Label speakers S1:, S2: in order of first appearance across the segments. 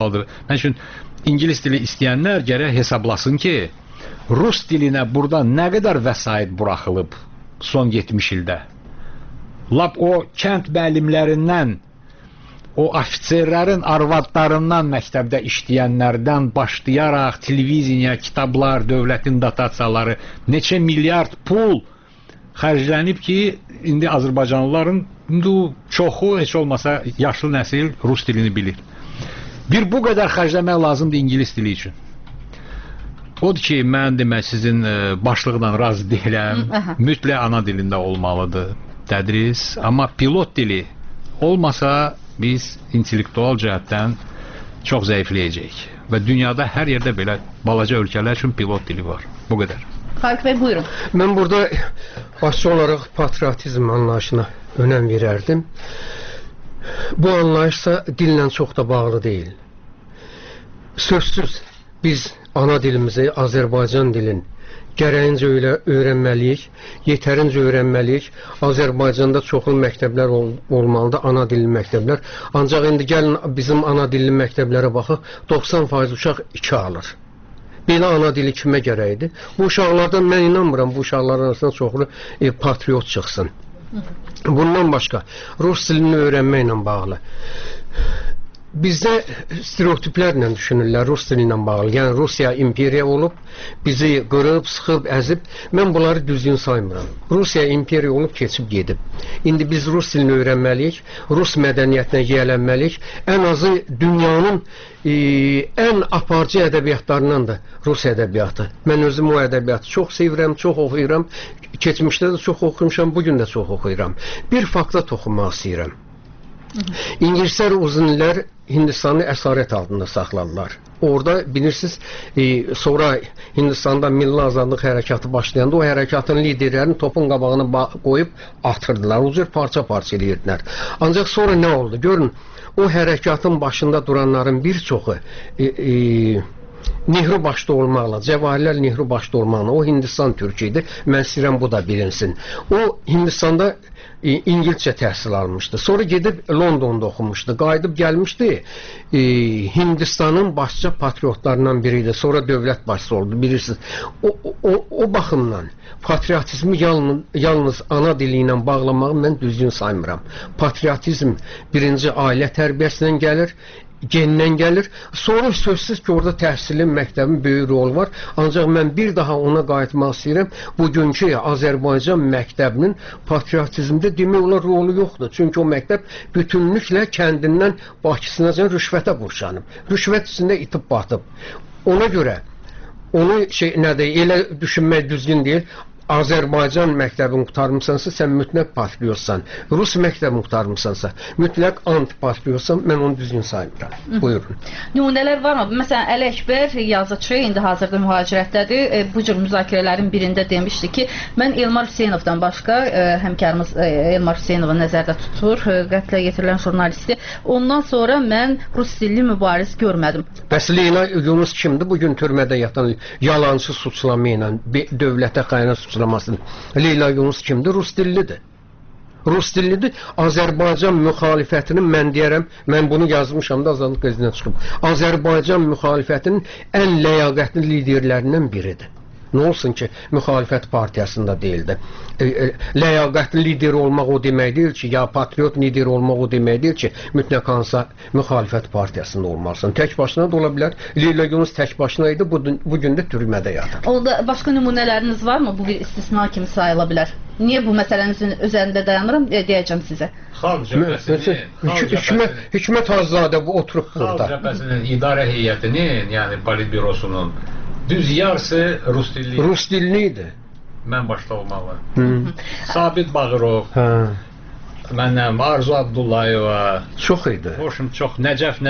S1: Mən üçün İngilis dili istəyənlər gərək hesablasın ki, Rus dilinə burada nə qədər vəsait buraxılıb son 70 ildə. Lap o kənd müəllimlərindən, o ofitserlərin arvadlarından məktəbdə işləyənlərdən başlayaraq televiziya, kitablar, dövlətin dotasiyaları, neçə milyard pul xərclənib ki, indi Azərbaycanlıların çoxu, heç olmasa yaşlı nəsil Rus dilini bilir. Bir bu qədər xərcləmək lazımdır İngilis dili üçün. Odur ki, mən demək sizin başlıqla razı deyiləm. Mütləq ana dilində olmalıdır tədris. Amma pilot dili olmasa biz intellektual cəhətdən çox zəifləyəcəyik. Və dünyada hər yerdə belə balaca ölkələr üçün pilot dili var. Bu qədər.
S2: Xalq bəy, buyurun.
S3: Mən burada başçı olaraq patriotizm anlayışına önəm verərdim. Bu anlayışsa dillə çox da bağlı deyil. Sözsüz biz ana dilimizi, Azərbaycan dilin gərəyincə öyrənməliyik, yetərincə öyrənməliyik. Azərbaycanda çoxlu məktəblər olmalıdır, ana dilli məktəblər. Ancaq indi gəlin bizim ana dilli məktəblərə baxaq, 90% uşaq 2 alır. Belə ana dili kimə gərəkdir? Bu uşaqlardan mən inanmıram, bu uşaqların arasında çoxlu patriot çıxsın. Bundan başqa, Rus dilini öyrənməklə bağlı. Bizdə stereotiplərlə düşünürlər Rus dili ilə bağlı. Yəni Rusiya imperiya olub, bizi qırıb, sıxıb, əzib. Mən bunları düzgün saymıram. Rusiya imperiya olub, keçib gedib. İndi biz Rus dilini öyrənməliyik, Rus mədəniyyətinə yiyələnməliyik. Ən azı dünyanın ən aparıcı ədəbiyyatlarından da Rus ədəbiyyatı. Mən özüm o ədəbiyyatı çox sevirəm, çox oxuyuram. Keçmişdə də çox oxumuşam, bugün də çox oxuyuram. Bir fakta toxunmaq istəyirəm. İngilislər uzun illər Hindistanı əsarət altında saxladılar. Orada bilirsiniz, sonra Hindistanda milli azadlıq hərəkatı başlayanda o hərəkatın liderlərini topun qabağına qoyub atırdılar. O cür parça-parça edirdilər. Ancaq sonra nə oldu? Görün, o hərəkatın başında duranların bir çoxu Nehru başda olmaqla, Cəvahirlər Nehru başda olmaqla, o Hindistan türkü idi. Mən istəyirəm bu da bilinsin. O Hindistanda İngilizcə təhsil almışdı. Sonra gedib Londonda oxumuşdu. Qayıdıb gəlmişdi. Hindistanın başlıca patriotlarından biriydi. Sonra dövlət başçısı oldu, bilirsiniz. O baxımdan patriotizmi yalnız ana dili ilə bağlamağı mən düzgün saymıram. Patriotizm birinci ailə tərbiyəsindən gəlir, gendən gəlir. Sonra sözsüz ki, orada təhsilin, məktəbin böyük rolu var. Ancaq mən bir daha ona qayıtmaq istəyirəm. Bugünkü Azərbaycan məktəbinin patriotizmdə demək olar rolu yoxdur. Çünki o məktəb bütünlüklə kəndindən Bakısınacan rüşvətə qurşanıb. Rüşvət içində itib batıb. Ona görə onu elə düşünmək düzgün deyil. Azərbaycan məktəbini qurtarmısansa, sən mütləq patriotsan. Rus məktəbini qurtarmısansa, mütləq antipatriotsan, mən onu düzgün saymıram. Buyurun.
S2: Nümunələr varmı? Məsələn, Əli Əkbər yazıçı, indi hazırda mühacirətdədir. Bu cür müzakirələrin birində demişdi ki, mən Elmar Hüseynovdan başqa, həmkarımız Elmar Hüseynovu nəzərdə tutur, qətlə yetirilən jurnalisti. Ondan sonra mən Rus dilli mübariz görmədim.
S3: Bəs Leyla Yunus kimdir? Bugün türmədə yatan yalancı suçlama ilə, dövlətə xəyanət suçlamasın. Leyla Yunus kimdir? Rus dillidir. Rus dillidir. Azərbaycan müxalifətinin, mən deyərəm, mən bunu yazmışam da Azadlıq qəzetinə çıxıb. Azərbaycan müxalifətinin ən ləyaqətli liderlərindən biridir. Nə olsun ki, müxalifət partiyasında deyildi. Ləyaqətli lider olmaq o demək deyil ki, ya patriot lider olmaq o demək deyil ki, mütləq hansısa müxalifət partiyasında olmalısın. Tək başına da ola bilər. Leyla Yunus tək başına idi, bugün də türmədə yatır.
S2: Orada başqa nümunələriniz varmı? Bu bir istisna kimi sayıla bilər. Niyə bu məsələnin üzərində dayanıram? Deyəcəm sizə.
S1: Xalq cəbhəsinin
S3: Hikmət Hazadə bu oturub burada.
S1: Xalq cəbhəsinin idarə heyətinin, yəni politbürosunun düz yarısı Rus dilli.
S3: Rus dilli idi.
S1: Mən başda olmalı. Sabit Bağırov, məndən Arzu Abdullayeva,
S3: çox idi.
S1: Hoşum çox, Nəcəf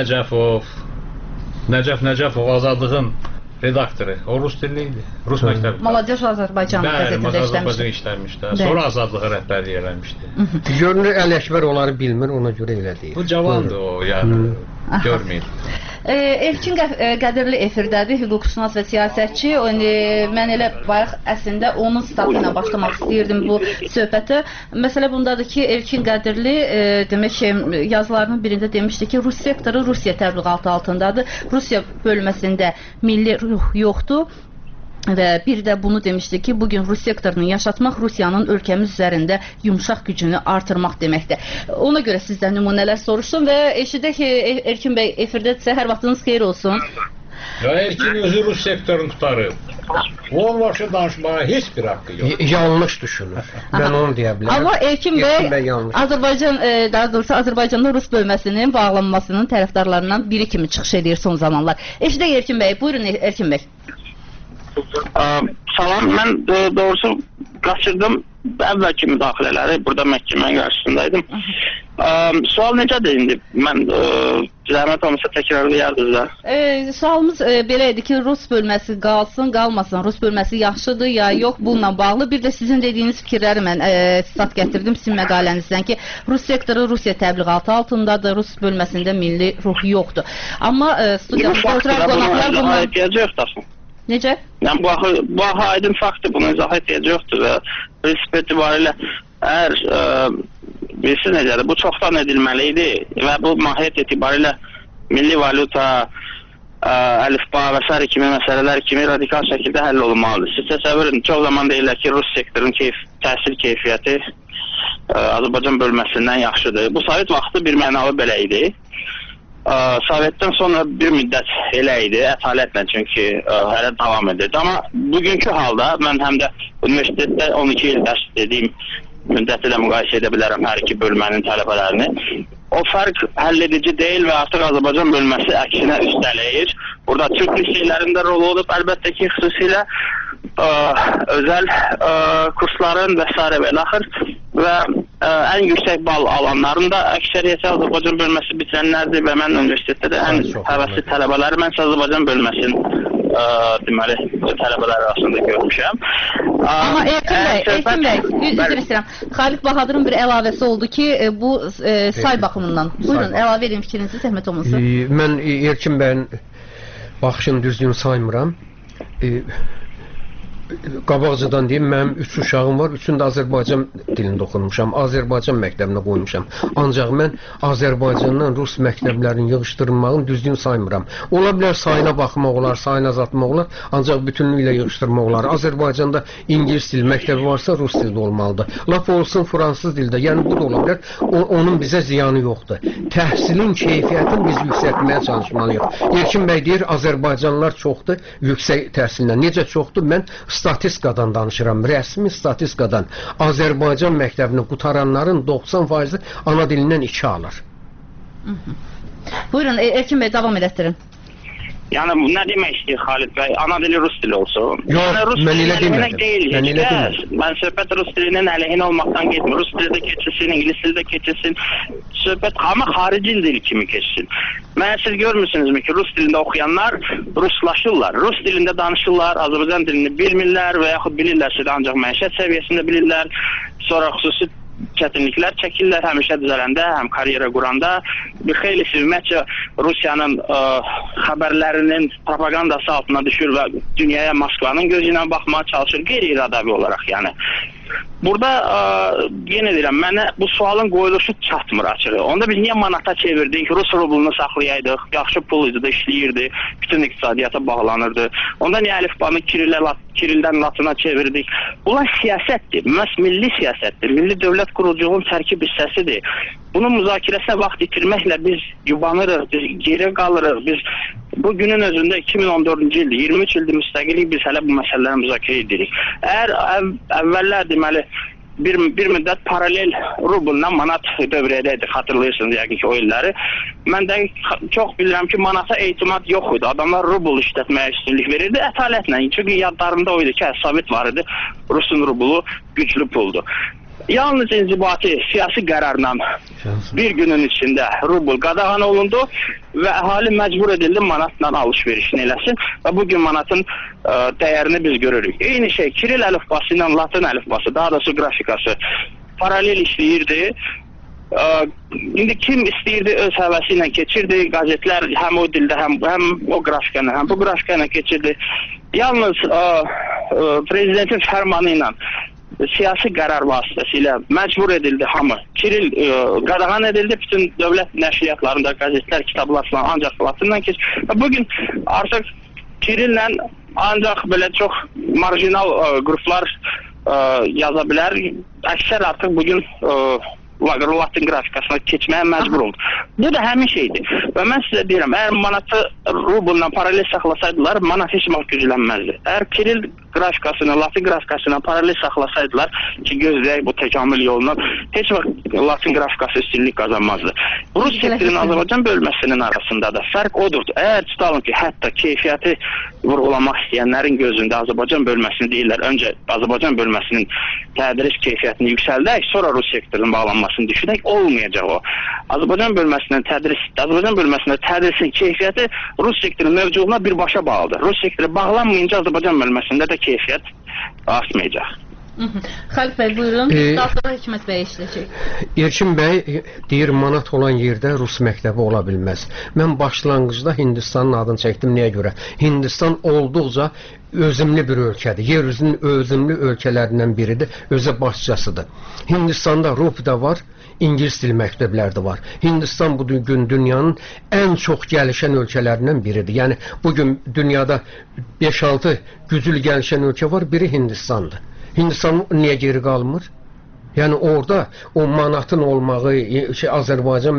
S1: Nəcəfov Azadlığın redaktoru. O Rus dilli idi. Rus məktəbi.
S2: Maladeş Azərbaycan qəzetində
S1: işləmişdi. Sonra Azadlığa rəhbərlik eləmişdi.
S3: Görünür Əli Əkbər onları bilmir, ona görə elə deyir.
S1: Bu cavandır o, yəni görməyir.
S2: Elçin Qədirli efirdədir, hüquqşünas və siyasətçi. Mən elə bayaq əslində onun statı ilə başlamaq istəyirdim bu söhbətə. Məsələ bundadır ki, Elçin Qədirli demək ki, yazılarının birində demişdi ki, Rus sektoru Rusiya təbliğatı altındadır. Rusiya bölməsində milli ruh yoxdur. Və bir də bunu demişdi ki, bugün Rus sektorunu yaşatmaq Rusiyanın ölkəmiz üzərində yumşaq gücünü artırmaq deməkdir. Ona görə sizdən nümunələr soruşdum və eşidək ki, Erkin bəy efirdədirsə, hər vaxtınız xeyir olsun.
S1: Ya Erkin özü Rus sektorunu tutarıb. Onun başa danışmağa heç bir haqqı yox.
S3: Yanlış düşünür. Mən onu deyə bilərəm.
S2: Amma Erkin bəy Azərbaycan, daha doğrusu Azərbaycanda Rus bölməsinin bağlanmasının tərəfdarlarından biri kimi çıxış edir son zamanlar. Eşidək Erkin bəy, buyurun Erkin bəy.
S4: Salam, mən doğrusu qaçırdım əvvəlki müdaxilələri, burada məhkəmənin qarşısındaydım. Sual necədir indi? Mən zəhmət olmasa təkrarlayardınız da.
S2: Sualımız belə idi ki, Rus bölməsi qalsın, qalmasın, Rus bölməsi yaxşıdır ya yox, bununla bağlı. Bir də sizin dediyiniz fikirləri mən stat gətirdim sizin məqalənizdən ki, Rus sektoru Rusiya təbliğatı altındadır, Rus bölməsində milli ruh yoxdur. Amma studiyamızda oturaq qonaqlar bundan...
S4: ehtiyacı yoxdur.
S2: Necə?
S4: Yəni, bu aydın faktdır, buna izah ehtiyacı yoxdur və prinsip etibarilə əgər bilirsiniz necədir, bu çoxdan edilməli idi və bu mahiyyət etibarilə milli valyuta, əlifba və s. kimi məsələlər kimi radikal şəkildə həll olunmalıdır. Siz təsəvvür edin, çox zaman deyirlər ki, Rus sektorun təhsil keyfiyyəti Azərbaycan bölməsindən yaxşıdır. Bu Sovet vaxtı bir mənalı belə idi. Sovetdən sonra bir müddət elə idi, ətalətlə çünki hələ davam edirdi. Amma bugünkü halda mən həm də universitetdə 12 il dərs dediyim müddəti də müqayisə edə bilərəm hər iki bölmənin tələbələrini. O fərq həll edici deyil və artıq Azərbaycan bölməsi əksinə üstələyir. Burada Türk liseylərində rol olub, əlbəttə ki, xüsusilə özəl kursların və s. və axır və ən yüksək bal alanların da əksəriyyəti Azərbaycan bölməsi bitirənlərdir və mən universitetdə də ən həvəsli tələbələri mən Azərbaycan bölməsinin deməli tələbələr arasında görmüşəm.
S2: Amma Erkin bəy, üzr istəyirəm. Xalid Bahadırın bir əlavəsi oldu ki, bu say baxımından. Buyurun, əlavə edin fikrinizi, zəhmət olmasın.
S3: Mən Erkin bəyin baxışını düzgün saymıram. Qabaqcadan deyim, mənim 3 uşağım var, üçünü də Azərbaycan dilində oxunmuşam, Azərbaycan məktəbinə qoymuşam. Ancaq mən Azərbaycandan Rus məktəblərinin yığışdırılmağını düzgün saymıram. Ola bilər sayına baxmaq olar, sayına azaltmaq olar, ancaq bütünlüklə yığışdırmaq olar. Azərbaycanda İngilis dil məktəbi varsa Rus dildə olmalıdır. Lap olsun fransız dildə, yəni bu da ola bilər, onun bizə ziyanı yoxdur. Təhsilin keyfiyyətini biz yüksəltməyə çalışmalıyıq. Erkin bəy deyir, Azərbaycanlılar çoxdur yüksək təhsillə. Necə çoxdur? Mən statistikadan danışıram, rəsmi statistikadan. Azərbaycan məktəbini qutaranların 90%-i ana dilindən 2 alır.
S2: Buyurun, Erkin bəy, davam edətdirin.
S4: Yəni, nə demək istəyir Xalid bəy? Ana dili Rus dili olsun.
S3: Yox, mən elə demədim.
S4: Mən söhbət Rus dilinin əleyhinə olmaqdan getmir. Rus dili də keçilsin, İngilis dili də keçilsin. Söhbət amma xarici dil kimi keçsin. Mən siz görmürsünüzmü ki, Rus dilində oxuyanlar ruslaşırlar. Rus dilində danışırlar, Azərbaycan dilini bilmirlər və yaxud bilirlərsə də ancaq məişət səviyyəsində bilirlər. Sonra xüsusi çətinliklər çəkirlər həm işə düzələndə, həm karyera quranda. Bir xeylisi ümumiyyətcə Rusiyanın xəbərlərinin propagandası altına düşür və dünyaya Moskvanın gözü ilə baxmağa çalışır, qeyri-iradavi olaraq yəni. Burada yenə deyirəm, mənə bu sualın qoyuluşu çatmır açığı. Onda biz niyə manata çevirdik, Rus rublunu saxlayaydıq, yaxşı pul idi də işləyirdi, bütün iqtisadiyyata bağlanırdı. Onda niyə əlifbanı Kirildən Latına çevirdik? Bunlar siyasətdir, məhz milli siyasətdir, milli dövlət quruculuğun tərkib hissəsidir. Bunun müzakirəsinə vaxt itirməklə biz yubanırıq, biz geri qalırıq, biz bu günün özündə 2014-cü ildir, 23 ildir müstəqillik biz hələ bu məsələləri müzakirə edirik. Əgər əvvəllər deməli bir müddət paralel rublunla manat dövrəydəydi, xatırlayırsınız yəqin ki o illəri. Mən də çox bilirəm ki manata etimad yox idi, adamlar rubl işlətməyə üstünlük verirdi ətalətlə. Çünki yadlarında o idi ki, Sovet var idi, Rusun rublu güclü puldur. Yalnız inzibati siyasi qərarla bir günün içində rubl qadağan olundu və əhali məcbur edildi manatla alış-verişini eləsin və bugün manatın dəyərini biz görürük. Eyni şey, Kiril əlifbası ilə Latın əlifbası, daha doğrusu qrafikası paralel işləyirdi İndi kim istəyirdi öz həvəsi ilə keçirdi, qəzetlər həm o dildə, həm o qrafika ilə, həm bu qrafika ilə keçirdi. Yalnız prezidentin fərmanı ilə, siyasi qərar vasitəsilə məcbur edildi hamı. Kiril qadağan edildi, bütün dövlət nəşriyyatlarında qəzetlər, kitablar falan ancaq Latinlə keçir. Bugün artıq Kirillə ancaq belə çox marjinal qruplar yaza bilər. Əksər artıq bugün Latin qrafikasına keçməyə məcbur oldu. Bu da həmin şeydir. Və mən sizə deyirəm, əgər manatı rubulla paralel saxlasaydılar, manat heç vaxt güclənməzdi. Əgər Kiril qrafikasını, Latin qrafikasına paralel saxlasaydılar ki, gözləyək bu təkamül yolundan, heç vaxt Latin qrafikası üstünlük qazanmazdı. Rus sektorinin Azərbaycan bölməsinin arasında da fərq odur. Əgər tutalım ki, hətta keyfiyyəti vurğulamaq istəyənlərin gözündə Azərbaycan bölməsini deyirlər, öncə Azərbaycan bölməsinin tədris keyfiyyətini yüksəldək, sonra Rus sektorunun bağlanmasını düşünək, olmayacaq o. Azərbaycan bölməsində tədrisin keyfiyyəti Rus sektorunun mövcudluğuna birbaşa bağlıdır. Rus sektoru bağlanmayınca Azərbaycan bölməsində də keyfiyyət artmayacaq.
S2: Xəlif bəy, buyurun. Daha sonra Hikmət bəy işləyəcək.
S3: Erkin bəy deyir, manat olan yerdə Rus məktəbi ola bilməz. Mən başlanğıcda Hindistanın adını çəkdim. Nəyə görə? Hindistan olduqca özümlü bir ölkədir. Yer üzünün özümlü ölkələrindən biridir. Özə başçasıdır. Hindistanda RUP-da var, İngilis dil məktəbləri də var. Hindistan bu gün dünyanın ən çox gəlişən ölkələrindən biridir. Yəni, bugün dünyada 5-6 güclü gəlişən ölkə var, biri Hindistandır. Hindistan niyə geri qalmır? Yəni orada o manatın olmağı, Azərbaycan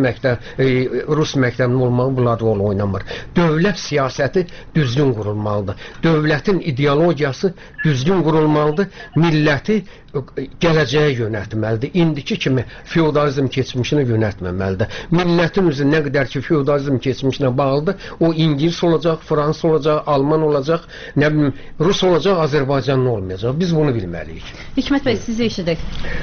S3: Rus məktəbinin olmağı bunlar rol oynamır. Dövlət siyasəti düzgün qurulmalıdır. Dövlətin ideologiyası düzgün qurulmalıdır. Milləti gələcəyə yönətməlidir. İndiki kimi feodalizm keçmişinə yönətməməlidir. Millətin üzü nə qədər ki feodalizm keçmişinə bağlıdır, o İngilis olacaq, Fransız olacaq, Alman olacaq, nə bilim, Rus olacaq, Azərbaycanlı olmayacaq. Biz bunu bilməliyik.
S2: Hikmət bəy, sizi eşidək.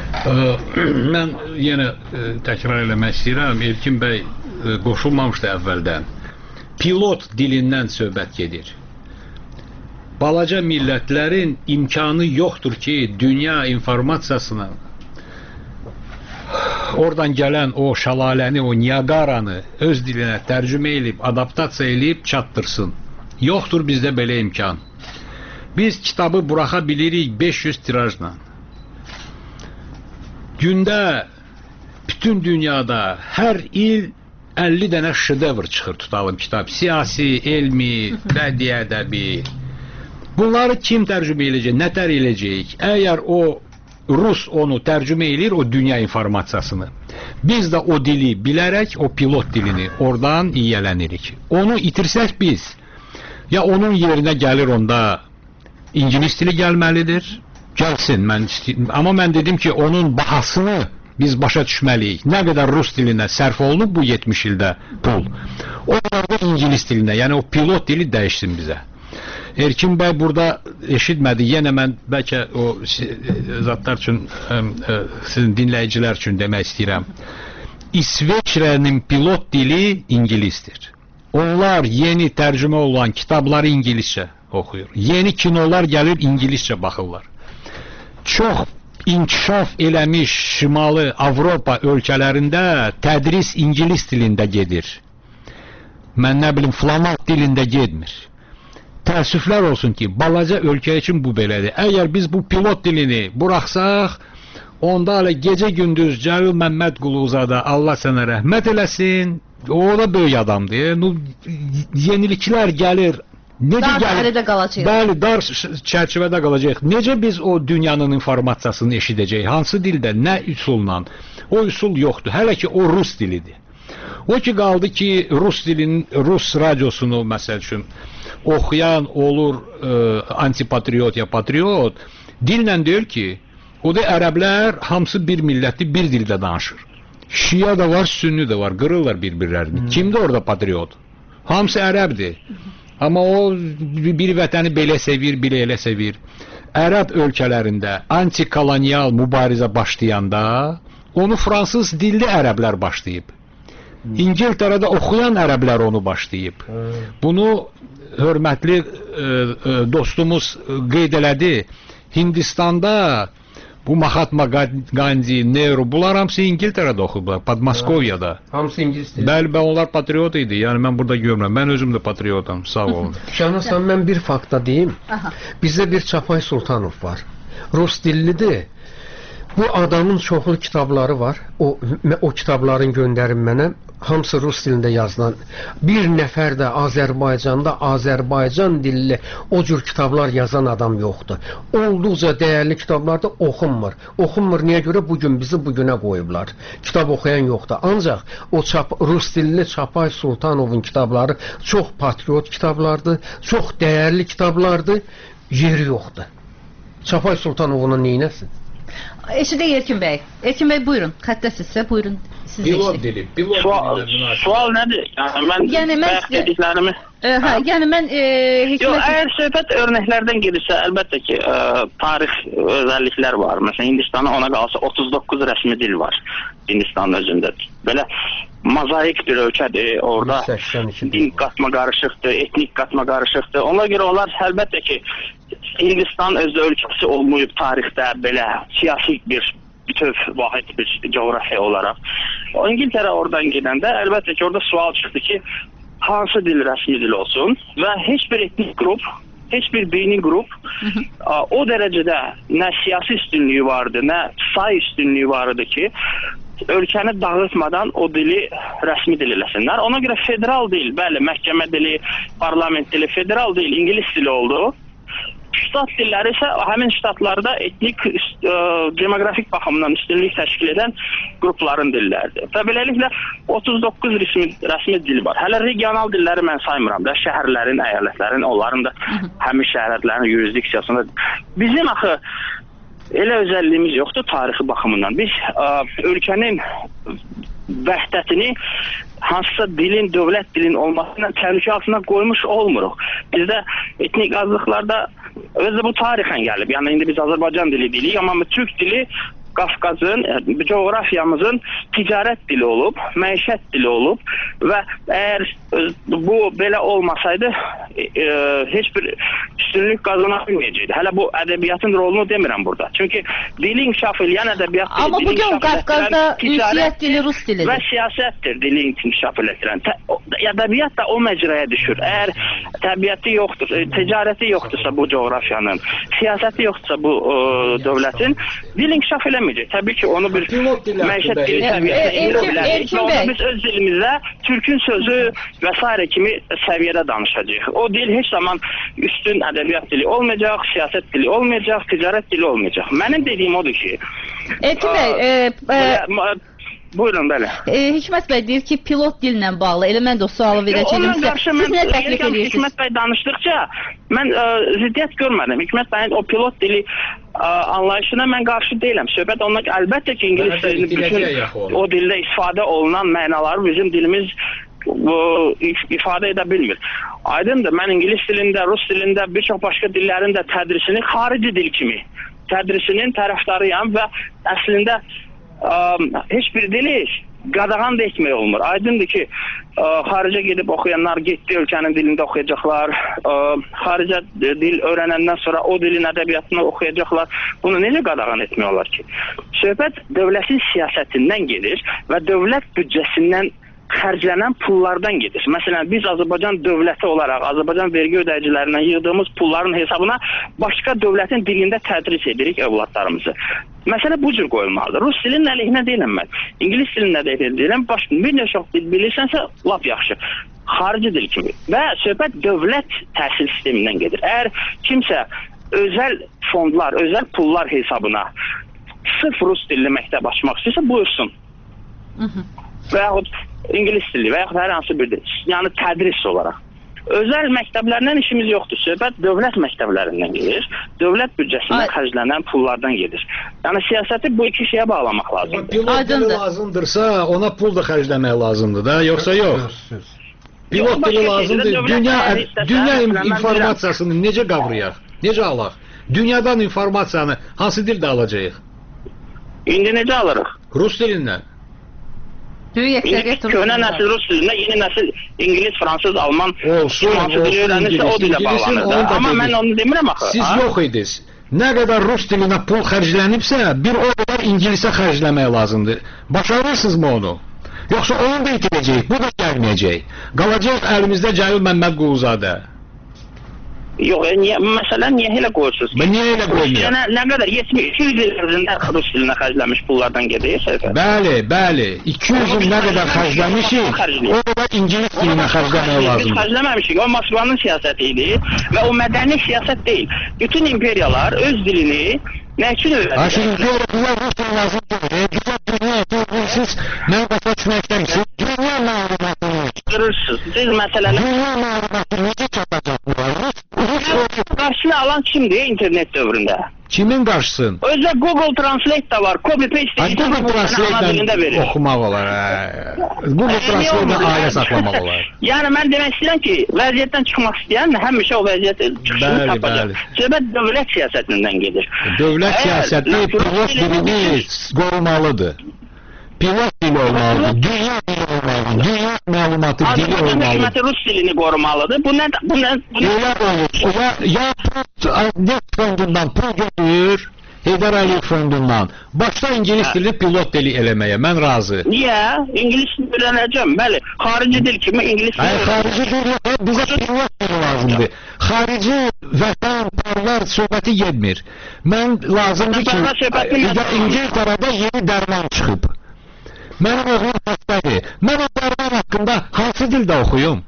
S1: Mən yenə təkrar eləmək istəyirəm. Erkin bəy qoşulmamışdı əvvəldən. Pilot dilindən söhbət gedir. Balaca millətlərin imkanı yoxdur ki, dünya informasiyasını, oradan gələn o şəlaləni, o Niagaranı öz dilinə tərcümə edib, adaptasiya edib çatdırsın. Yoxdur bizdə belə imkan. Biz kitabı buraxa bilirik 500 tirajla. Gündə bütün dünyada hər il 50 dənə şedevr çıxır, tutalım kitab. Siyasi, elmi, bədii ədəbi. Bunları kim tərcümə edəcək, nə tər edəcək? Əgər o Rus onu tərcümə edir, o dünya informasiyasını. Biz də o dili bilərək, o pilot dilini oradan yiyələnirik. Onu itirsək biz, ya onun yerinə gəlir onda İngilis dili gəlməlidir, gəlsin. Amma mən dedim ki, onun bahasını biz başa düşməliyik. Nə qədər Rus dilinə sərf olunub bu 70 ildə pul. O da İngilis dilinə, yəni o pilot dili dəyişsin bizə. Erkin bəy burada eşitmədi. Yenə mən bəlkə o zatlar üçün, sizin dinləyicilər üçün demək istəyirəm. İsveçrənin pilot dili İngilisdir. Onlar yeni tərcümə olan kitabları İngiliscə oxuyur. Yeni kinolar gəlir, İngiliscə baxırlar. Çox inkişaf eləmiş Şimali Avropa ölkələrində tədris İngilis dilində gedir. Mən nə bilim, flamand dilində getmir. Təəssüflər olsun ki, balaca ölkə üçün bu belədir. Əgər biz bu pilot dilini buraxsaq, onda hələ gecə-gündüz Cəlil Məmmədquluzadə, Allah sənə rəhmət eləsin, o da böyük adamdır. Yeniliklər gəlir. Necə gəlir? Bəli, dar çərçivədə qalacaq. Necə biz o dünyanın informasiyasını eşidəcəyik? Hansı dildə, nə üsulla? O üsul yoxdur. Hələ ki o Rus dilidir. O ki qaldı ki Rus radiosunu məsəl üçün oxuyan olur antipatriot ya patriot, dillə deyir ki, o da ərəblər hamısı bir milləti bir dildə danışır. Şia da var, sünni də var, qırırlar bir-birlərini. Kimdir orada patriot? Hamısı ərəbdir. Amma o bir vətəni belə sevir, belə elə sevir. Ərəb ölkələrində antikolonial mübarizə başlayanda onu fransız dilli ərəblər başlayıb. İngiltərədə oxuyan ərəblər onu başlayıb. Bunu hörmətli dostumuz qeyd elədi. Hindistanda Bu Mahatma Gandhi, Nehru, bunlar hamısı İngiltərədə oxublar, Podmoskoviyada.
S3: Hamısı ingilis dili.
S1: Bəli, onlar patriot idi. Yəni mən burada görmürəm. Mən özüm də patriotam. Sağ olun.
S3: Şahnasan, mən bir fakta deyim. Bizdə bir Çapay Sultanov var. Rus dillidir. Bu adamın çoxlu kitabları var. O kitabların göndərin mənə. Hamısı rus dilində yazılan. Bir nəfər də Azərbaycanda Azərbaycan dilli o cür kitablar yazan adam yoxdur. Olduqca dəyərli kitablar da oxunmur. Oxunmur niyə görə? Bugün bizi bugünə qoyublar. Kitab oxuyan yoxdur. Ancaq o rus dilli Çapay Sultanovun kitabları çox patriot kitablardır, çox dəyərli kitablardır. Yeri yoxdur. Çapay Sultanovuna neynəsin?
S2: Eşidək Erkin bəy. Erkin bəy buyurun. Xəttəsizsə buyurun.
S1: Pilot dili.
S4: Sual nədir? Yəni mən dediklərimi...
S2: Yəni mən...
S4: Əgər söhbət örnəklərdən gedirsə, əlbəttə ki, tarix özəlliklər var. Məsələn, Hindistana ona qalsa 39 rəsmi dil var Hindistanın özündə. Belə mozaik bir ölkədir. Orada din qatma qarışıqdır, etnik qatma qarışıqdır. Ona görə onlar əlbəttə ki, Hindistan özü ölkəsi olmayıb tarixdə belə siyasi bir bütöv vahid bir coğrafiya olaraq. İngiltərə oradan gedəndə əlbəttə ki, orada sual çıxdı ki, hansı dil rəsmi dil olsun və heç bir etnik qrup, heç bir dini qrup o dərəcədə nə siyasi üstünlüyü vardı, nə say üstünlüyü vardı ki, ölkəni dağıtmadan o dili rəsmi dil eləsinlər. Ona görə federal dil, bəli, məhkəmə dili, parlament dili, federal dil, ingilis dili oldu. Ştat dilləri isə həmin ştatlarda etnik, demoqrafik baxımdan üstünlük təşkil edən qrupların dilləridir. Və beləliklə 39 rəsmi dil var. Hələ regional dilləri mən saymıram da, şəhərlərin, əyalətlərin, onların da həmin şəhərlərin yurisdiksiyasında. Bizim axı elə özəlliyimiz yoxdur tarixi baxımından. Biz ölkənin vəhdətini hansısa dilin, dövlət dilin olmasından təhlükə altına qoymuş olmuruq. Bizdə etnik azlıqlarda özü bu tarixən gəlib. Yəni indi biz Azərbaycan dili deyirik, amma Türk dili Qafqazın, coğrafiyamızın ticarət dili olub, məişət dili olub və əgər bu belə olmasaydı heç bir üstünlük qazana bilməyəcəkdi. Hələ bu ədəbiyyatın rolunu demirəm burada. Çünki dili inkişaf edən ədəbiyyat dili.
S2: Amma bugün Qafqazda ünsiyyət dili rus dilidir.
S4: Və siyasətdir dili inkişaf edən. Ədəbiyyat da o məcraya düşür. Əgər təbiəti yoxdur, ticarəti yoxdursa bu coğrafiyanın, siyasəti yoxdursa bu dövlətin, dil inkişaf eləməyəcək. Təbii ki, onu bir məişət dili səviyyəsində indirə bilərik. Orada biz öz dilimizdə Türkün sözü və s. kimi səviyyədə danışacağıq. O dil heç zaman üstün ədəbiyyat dili olmayacaq, siyasət dili olmayacaq, ticarət dili olmayacaq. Mənim dediyim odur ki...
S2: Erkin bəy...
S4: Buyurun, bəli.
S2: Hikmət bəy deyir ki, pilot dillə bağlı. Elə mən də o sualı verəcəyim sizə. Siz nə təklif edirsiniz?
S4: Hikmət bəy danışdıqca mən ziddiyyət görmədim. Hikmət bəyin o pilot dili anlayışına mən qarşı deyiləm. Söhbət ondan əlbəttə ki, ingilis dilini bütün o dildə istifadə olunan mənaları bizim dilimiz ifadə edə bilmir. Aydındır, mən ingilis dilində, rus dilində, bir çox başqa dillərin də tədrisini xarici dil kimi tədrisinin tərəfdarıyam və əslində heç bir dili qadağan da etmək olmur. Aydındır ki, xaricə gedib oxuyanlar getdi ölkənin dilində oxuyacaqlar, xaricə dil öyrənəndən sonra o dilin ədəbiyyatını oxuyacaqlar. Bunu necə qadağan etmək olar ki? Söhbət dövlətin siyasətindən gedir və dövlət büdcəsindən xərclənən pullardan gedir. Məsələn, biz Azərbaycan dövləti olaraq, Azərbaycan vergi ödəyicilərindən yığdığımız pulların hesabına başqa dövlətin dilində tədris edirik övladlarımızı. Məsələ bu cür qoyulmalıdır. Rus dilinin əleyhinə deyiləm mən. İngilis dilində deyiləm. Bir neçə dil bilirsənsə, lap yaxşı. Xarici dil kimi. Və söhbət dövlət təhsil sistemindən gedir. Əgər kimsə özəl fondlar, özəl pullar hesabına sırf rus dilli məktəb açmaq istəyirsə, buyursun. Və yaxud ingilis dili və yaxud hər hansı bir dil. Yəni tədris olaraq. Özəl məktəblərdən işimiz yoxdur. Söhbət dövlət məktəblərindən gedir. Dövlət büdcəsindən xərclənən pullardan gedir. Yəni siyasəti bu iki şeyə bağlamaq lazımdır.
S1: Pilot dili lazımdırsa, ona pul da xərcləmək lazımdır da, yoxsa yox? Pilot dili lazımdır. Dünya informasiyasını necə qavrayaq? Necə alaq? Dünyadan informasiyanı hansı dildə alacağıq?
S4: İndi necə alırıq?
S1: Rus dilindən.
S4: Köhnə nəsil rus dilində, yeni nəsil ingilis, fransız, alman hansı dili öyrənirsə o dilə bağlanır. Amma mən onu demirəm axı.
S1: Siz yox idiniz. Nə qədər rus dilinə pul xərclənibsə, bir o qədər ingilisə xərcləmək lazımdır. Başarırsınızmı onu? Yoxsa onu da itirəcək, bu da gəlməyəcək. Qalacaq əlimizdə Cəlil Məmmədquluzadə.
S4: Yox, məsələn, niyə elə qoyursunuz?
S1: Ben niyə elə qoymuyor?
S4: Nə qədər? 70-200 il ərzində rus dilinə xərclənmiş pullardan gedir, səhvə?
S1: Bəli, 200 il nə qədər xərcləmişik, o qədər ingilis dilinə xərcləmək lazımdır.
S4: Biz xərcləməmişik, o Moskvanın siyasəti idi və o mədəni siyasət deyil. Bütün imperiyalar öz dilini nə üçün öyrədir?
S1: Aşırı imperiyalar rus dilini lazım deyil. Güzel dünya siz mən başa düşmək istəmişsiniz. Dünya məlumatını
S4: görürsünüz. Siz məsələlər...
S1: Dünya məlumatını necə çatacaq bunlar?
S4: Qarşısını alan kimdir internet dövründə?
S1: Kimin qarşısın?
S4: Özdə Google Translate da var. Copy-paste
S1: Google Translate-dən oxumaq olar. Google Translate-dən ailə saxlamaq olar.
S4: Yəni, mən demək istəyirəm ki, vəziyyətdən çıxmaq istəyən həmişə o vəziyyəti çıxışını tapacaq. Söhbət dövlət siyasətindən gedir.
S1: Dövlət siyasəti pilot dilini qorumalıdır. Pilot dili olmalıdır, dünya dili olmalıdır, dünya məlumatı dili olmalıdır.
S4: Azərbaycan hökuməti rus dilini qorumalıdır. Bu nə?
S1: Elə olur. Ya net fondundan pul götürür, Heydər Əliyev fondundan. Başda ingilis dili pilot dili eləməyə, mən razı.
S4: Niyə? İngilis dili öyrənəcəm, bəli. Xarici dil kimi ingilis dili.
S1: Hayır, xarici dil yox, bizə pilot dili lazımdır. Xarici vətən, parlar söhbəti yetmir. Mən lazımdır ki, İngiltərədə yeni dərman çıxıb. Mənim oğlum xəstədir. Mən o dərman haqqında hansı dildə oxuyum?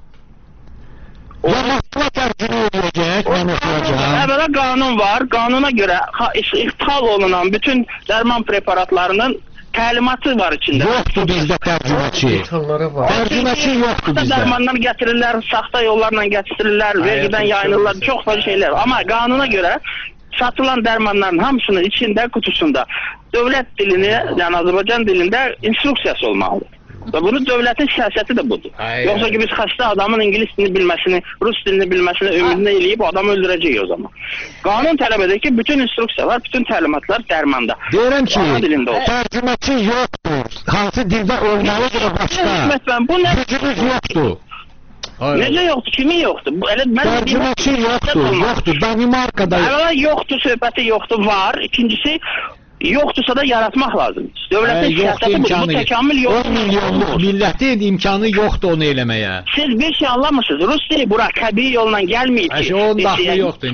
S1: Ya Moskva tərcümə edəcək, mən oxuyacağım.
S4: Əvvəla qanun var. Qanuna görə ixtihal olunan bütün dərman preparatlarının təlimatı var içində.
S1: Yoxdur bizdə tərcüməçi. Tərcüməçi yoxdur bizdə.
S4: Dərmanlar gətirirlər, saxta yollarla gətirirlər, vergidən yayınırlar, çox fazla şeylər. Amma qanuna görə satılan dərmanların hamısının içində, qutusunda dövlət dilini, yəni Azərbaycan dilində instruksiyası olmalıdır. Və bunu dövlətin siyasəti də budur. Yoxsa ki, biz xəstə adamın ingilis dilini bilməsini, rus dilini bilməsini ümidini eləyib o adamı öldürəcək o zaman. Qanun tələb edir ki, bütün instruksiyalar, bütün təlimatlar dərmanda.
S1: Deyirəm ki, tərcüməçi yoxdur. Hansı dildə olmalıdır o başqa? Gücümüz yoxdur.
S4: Necə yoxdur? Kimin yoxdur?
S1: Tərcüməçi yoxdur. Danimarkada
S4: yoxdur, söhbəti yoxdur, var. İkincisi, yoxdursa da yaratmaq lazımdır. Dövlətin siyasəti bu təkamül yoxdur.
S1: 10 milyonluq millətin imkanı yoxdur onu eləməyə.
S4: Siz bir şey anlamırsınız. Rus dili bura təbii yolla gəlməyib ki.
S1: Onun daxili yoxdur.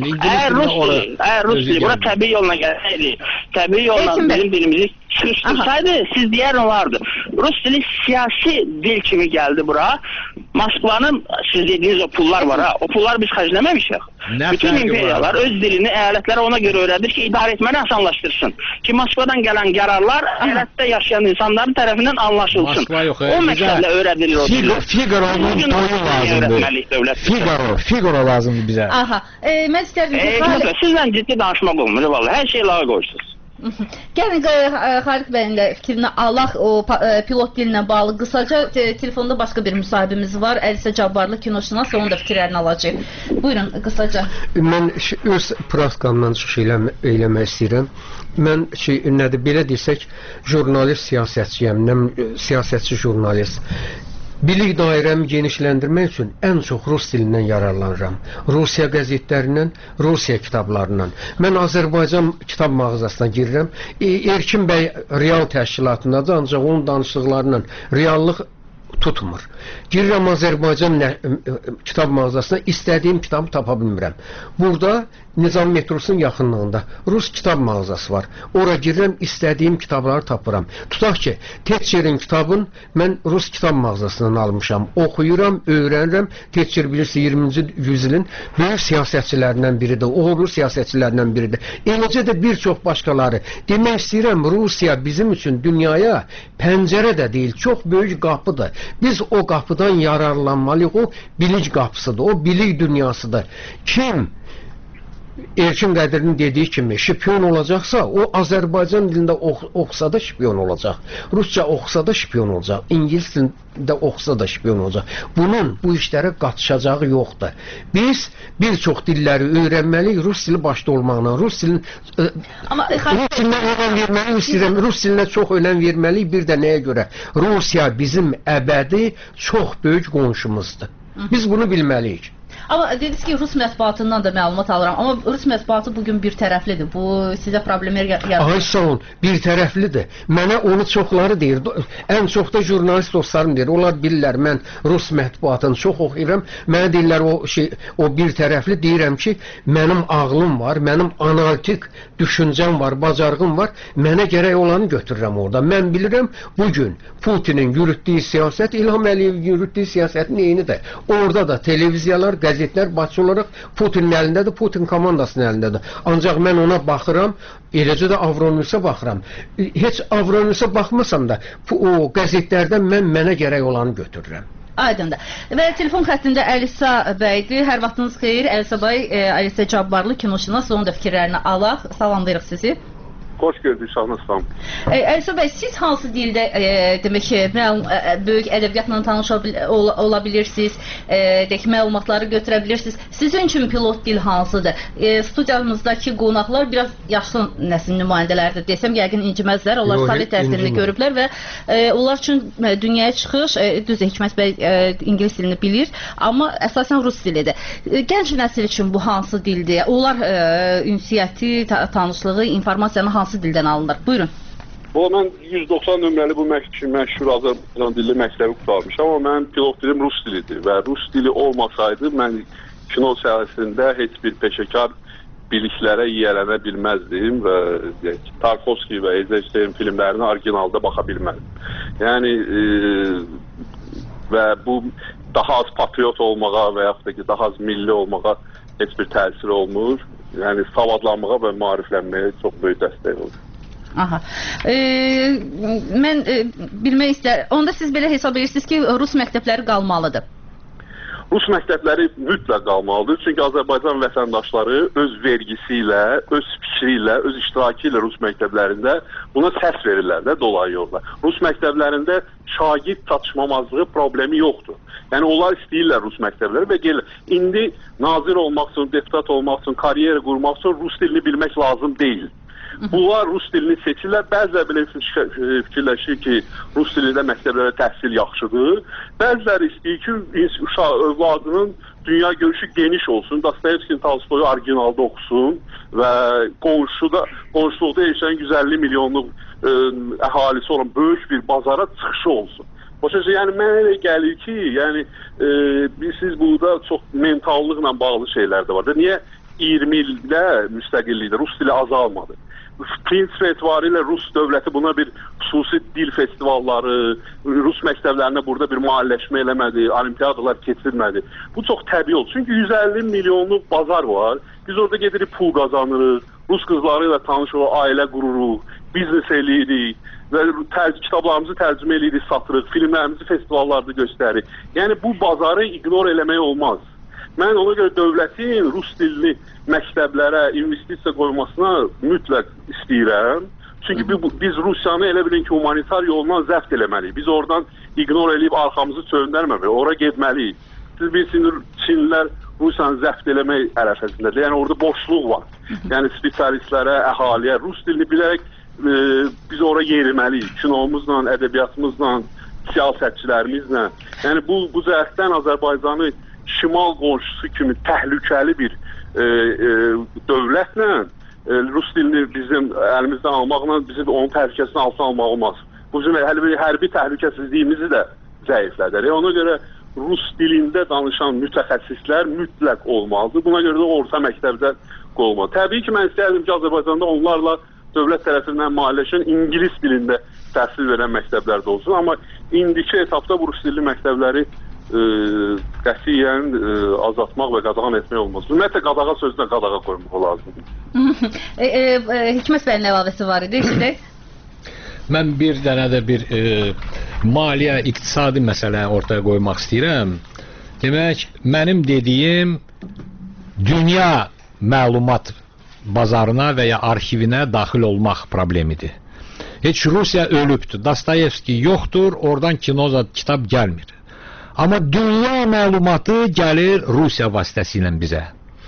S4: Rus dili bura təbii yolla gəlməyib. Təbii yolla bizim dilimizi sıxışdırsaydı, siz deyər olardı. Rus dili siyasi dil kimi gəldi bura. Moskvanın, siz dediyiniz o pullar var ha, o pullar biz xərcləməmişik. Bütün imperiyalar öz dilini əyalətlərə ona görə öyrədir ki, idarə etməni asanlaşdırsın. Ki, Moskvadan gələn qərarlar əyalətdə yaşayan insanların tərəfindən anlaşılsın. O məqsədlə öyrədilir o dili.
S1: Figaro'nun toyu lazımdır. Figaro lazımdır bizə.
S2: Aha, mən istərdim ki...
S4: Sizlə ciddi danışmaq olmur, vallahi, hər şey lağa qoyursunuz.
S2: Gəlin Xaliq bəyin də fikrinə alaq o pilot dilinə bağlı qısaca telefonda başqa bir müsahibimiz var. Əlisə Cabbarlı kinoşünas, onun da fikirlərini alacaq. Buyurun qısaca.
S3: Mən öz praktikamdan çıxış eləmək istəyirəm. Mən nədir belə desək, jurnalist siyasətçiyəm, siyasətçi jurnalist. Bilik dairəmi genişləndirmək üçün ən çox rus dilindən yararlanıram. Rusiya qəzetlərindən, Rusiya kitablarından. Mən Azərbaycan kitab mağazasına girirəm. Erkin bəy real təşkilatındadır, ancaq onun danışıqlarından reallıq tutmur. Girirəm Azərbaycan kitab mağazasına, istədiyim kitabı tapa bilmirəm. Burada Nizam metrosunun yaxınlığında Rus kitab mağazası var. Ora girirəm, istədiyim kitabları tapıram. Tutaq ki, Tetcherin kitabın mən Rus kitab mağazasından almışam. Oxuyuram, öyrənirəm. Tetcher bilirsə 20-ci yüzilin böyük siyasətçilərindən biridir. Uğurlu siyasətçilərindən biridir. Eləcə də bir çox başqaları. Demək istəyirəm, Rusiya bizim üçün dünyaya pəncərə də deyil, çox böyük qapıdır. Biz o qapıdan yararlanmalıyıq. O bilik qapısıdır, o bilik dünyasıdır. Kim Erkin Qədir'in dediyi kimi şpion olacaqsa, o Azərbaycan dilində oxusa da şpion olacaq. Rusça oxusa da şpion olacaq. İngilis dilində oxusa da şpion olacaq. Bunun bu işlərə qatışacağı yoxdur. Biz bir çox dilləri öyrənməliyik, rus dili başda olmaqla. Rus dilinə önəm verməliyik, istəyirəm. Rus dilinə çox önəm verməliyik. Bir də nəyə görə? Rusiya bizim əbədi çox böyük qonşumuzdur. Biz bunu bilməliyik.
S2: Amma dediniz ki, Rus mətbuatından da məlumat alıram. Amma Rus mətbuatı bugün bir tərəflidir. Bu sizə problemlər yaradır.
S3: Ay sağ olun, bir tərəflidir. Mənə onu çoxları deyir. Ən çox da jurnalist dostlarım deyir. Onlar bilirlər, mən Rus mətbuatını çox oxuyuram. Mənə deyirlər o bir tərəfli. Deyirəm ki, mənim ağlım var, mənim analitik düşüncəm var, bacarığım var. Mənə gərək olanı götürürəm orada. Mən bilirəm, bugün Putinin yürütdüyü siyasət, İlham Əliyevin yürütdüyü siyasətin eynidir. Orada da televiziyalar, qəzetlər baş olaraq Putinin əlindədir, Putin komandasının əlindədir. Ancaq mən ona baxıram, eləcə də Avronewsə baxıram. Heç Avronewsə baxmasam da, o qəzetlərdən mənə gərək olanı götürürəm.
S2: Aydındır. Və telefon xəttində Əlisa bəydir. Hər vaxtınız xeyir. Əlisa bəy, Əlisa Cabbarlı kinoşünas, onun da fikirlərini alaq. Salamlayırıq sizi.
S5: Xoş gördük, sağ olun.
S2: Əlisa bəy, siz hansı dildə demək ki, böyük ədəbiyyatla tanış ola bilirsiniz, məlumatları götürə bilirsiniz. Sizin üçün pilot dil hansıdır? Studiyamızdakı qonaqlar biraz yaşlı nəsil nümayəndələrdir desəm, yəqin inciməzlər. Onlar sovet təhsilini görüblər və onlar üçün dünyaya çıxış, düz Hikmət bəy ingilis dilini bilir, amma əsasən rus dilidir. Gənc nəsil üçün bu hansı dildir? Onlar ünsiyyəti, tanışlığı, informasiyanı hansı dildən alınır? Buyurun.
S5: Mən 190 nömrəli bu məşhur Azərbaycan dilli məktəbi qutarmışam, amma mənim pilot dilim rus dilidir və rus dili olmasaydı mən kino sahəsində heç bir peşəkar biliklərə yiyələnə bilməzdim və Tarkovski və Eisenstein filmlərinə orijinalda baxa bilməzdim. Yəni və bu daha az patriot olmağa və yaxud da ki, daha az milli olmağa heç bir təsir olmur. Yəni savadlanmağa və maariflənməyə çox böyük dəstək olur.
S2: Aha. Mən bilmək istəyirəm. Onda siz belə hesab edirsiniz ki, Rus məktəbləri qalmalıdır.
S5: Rus məktəbləri mütləq qalmalıdır. Çünki Azərbaycan vətəndaşları öz vergisi ilə, öz fikri ilə, öz iştirakı ilə Rus məktəblərində buna səs verirlər də dolayı yolla. Rus məktəblərində şagird çatışmamazlığı problemi yoxdur. Yəni onlar istəyirlər Rus məktəbləri və gəlir. İndi nazir olmaq üçün, deputat olmaq üçün, karyera qurmaq üçün Rus dilini bilmək lazım deyil. Bunlar Rus dilini seçirlər. Bəziləri belə fikirləşir ki, Rus dilində məktəblərdə təhsil yaxşıdır. Bəziləri istəyir ki, uşaq övladının dünya görüşü geniş olsun. Dostoyevskinin Tolstoyu orijinalda oxusun və qonşuluqda yaşayan 150 milyonluq əhalisi olan böyük bir bazara çıxışı olsun. Yəni, mənə elə gəlir ki, siz burada çox mentallıqla bağlı şeylər də var. Niyə 20 ildə müstəqillikdə Rus dili azalmadı? Prinsip etibarilə Rus dövləti buna bir xüsusi dil festivalları, Rus məktəblərində burada bir mahalləşmə eləmədi, olimpiyadalar keçirmədi. Bu çox təbii oldu. Çünki 150 milyonluq bazar var. Biz orada gedirik, pul qazanırıq, Rus qızları ilə tanış olub, ailə qururuq, biznes eləyirik və kitablarımızı tərcümə eləyirik, satırıq, filmlərimizi festivallarda göstəririk. Yəni, bu bazarı ignor eləmək olmaz. Mən ona görə dövlətin Rus dilli məktəblərə investisiya qoymasına mütləq istəyirəm. Çünki biz Rusiyanı elə bilin ki, humanitar yolla zəbt eləməliyik. Biz oradan ignor eləyib arxamızı çöndərməməliyik, ora getməliyik. Siz bilirsiniz, Çinlilər Rusiyanı zəbt eləmək ərəfəsindədir. Yəni, orada boşluq var. Yəni, spesialistlərə, əhaliyə Rus dilini bilərək biz ora yeriməliyik. Kinomuzla, ədəbiyyatımızla, siyasətçilərimizlə. Yəni, bu cəhətdən Azərbaycanı şimal qonşusu kimi təhlükəli bir dövlətlə Rus dilini bizim əlimizdən almaqla bizim onun təhlükəsini altına almaq olmaz. Bu bizim hərbi təhlükəsizliyimizi də zəiflədir. Ona görə Rus dilində danışan mütəxəssislər mütləq olmalıdır. Buna görə də orta məktəbdə qoyulmalı. Təbii ki, mən istəyərdim ki, Azərbaycanda onlarla dövlət tərəfindən maliyyələşən ingilis dilində təhsil verən məktəblər də olsun. Amma indiki etapda bu Rus dilli məktəbləri qətiyyən azaltmaq və qadağan etmək olmaz. Ümumiyyətlə, qadağa sözünə qadağa qoymaq lazımdır.
S2: Hikmət bəyin əlavəsi var idi, eşidək.
S1: Mən bir dənə də bir maliyyə, iqtisadi məsələ ortaya qoymaq istəyirəm. Demək, mənim dediyim dünya məlumat bazarına və ya arxivinə daxil olmaq problemidir. Heç Rusiya ölübdür, Dostoyevski yoxdur, oradan kinoza kitab gəlmir. Amma dünya məlumatı gəlir Rusiya vasitəsilə bizə.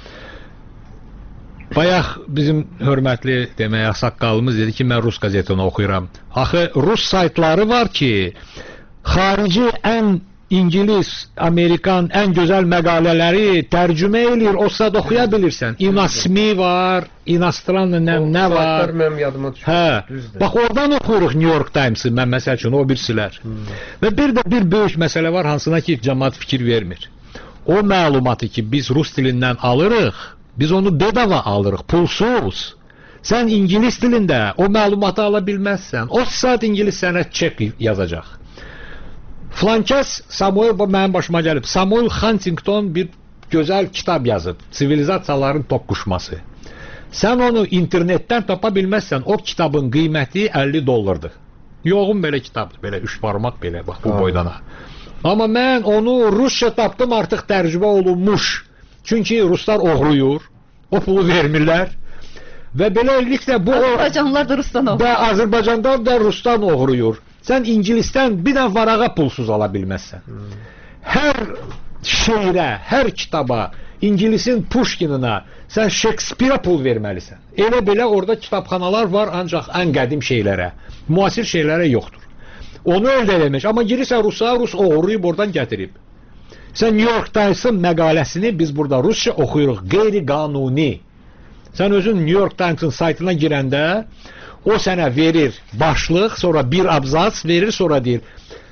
S1: Bayaq bizim hörmətli demək, saqqalımız dedi ki, mən Rus qəzetini oxuyuram. Axı, Rus saytları var ki, xarici ən İngilis, Amerikan ən gözəl məqalələri tərcümə eləyir, o saat oxuya bilirsən. İnasmi var, inastranlı nə var.
S3: Mənim yadıma düşür.
S1: Hə. Bax oradan oxuyuruq New York Times-ı, mən məsəl üçün o birisilər. Və bir də bir böyük məsələ var, hansına ki cəmaət fikir vermir. O məlumatı ki biz rus dilindən alırıq, biz onu bedava alırıq, pulsuz. Sən ingilis dilində o məlumatı ala bilməzsən. O saat ingilis sənə çek yazacaq. Flankəs Samuel, mənim başıma gəlib, Samuel Huntington bir gözəl kitab yazıb, Sivilizasiyaların toqquşması. Sən onu internetdən tapa bilməzsən, o kitabın qiyməti $50. Yoğun belə kitabdır, belə 3 barmaq belə, bax bu boydana. Amma mən onu rusca tapdım, artıq tərcümə olunmuş. Çünki ruslar oğruyur, o pulu vermirlər. Və beləliklə bu...
S2: Azərbaycanlılar da rusdan oğruyur. Və
S1: Azərbaycandan da rusdan oğruyur. Sən ingilisdən bir də varağa pulsuz ala bilməzsən. Hər şeirə, hər kitaba, İngilisin Pushkinina sən Shakespeare pul verməlisən. Elə belə orada kitabxanalar var, ancaq ən qədim şeylərə, müasir şeylərə yoxdur. Onu əldə eləmək. Amma girirsən Rusa, Rus oğruyub oradan gətirib. Sən New York Times-ın məqaləsini biz burada rusca oxuyuruq, qeyri-qanuni. Sən özün New York Times-ın saytına girəndə o sənə verir başlıq, sonra bir abzas verir, sonra deyir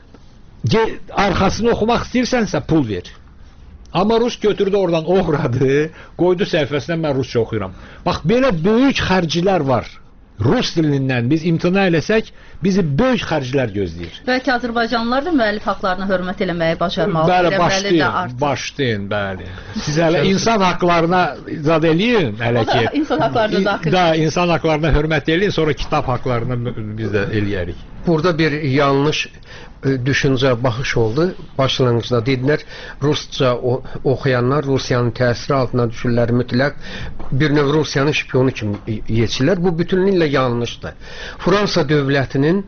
S1: arxasını oxumaq istəyirsənsə pul ver. Amma rus götürdü oradan oğradı, qoydu səhifəsinə mən rusca oxuyuram. Bax, belə böyük xərclər var. Rus dilindən biz imtina eləsək, bizi böyük xərclər gözləyir.
S2: Bəlkə Azərbaycanlılar da müəllif haqlarına hörmət eləməyi bacarmalıdır.
S1: Bəli, başlayın, bəli. Siz hələ insan haqlarına zad eləyin, hələ ki.
S2: İnsan haqlarına daxil.
S1: Da, insan haqlarına hörmət eləyin, sonra kitab haqlarına biz də eləyərik.
S3: Burada bir yanlış düşüncə, baxış oldu. Başlanğıcda dedilər, rusca oxuyanlar Rusiyanın təsiri altına düşürlər, mütləq bir növ Rusiyanın şpionu kimi yetişirlər. Bu bütünlüklə yanlışdır. Fransa dövlətinin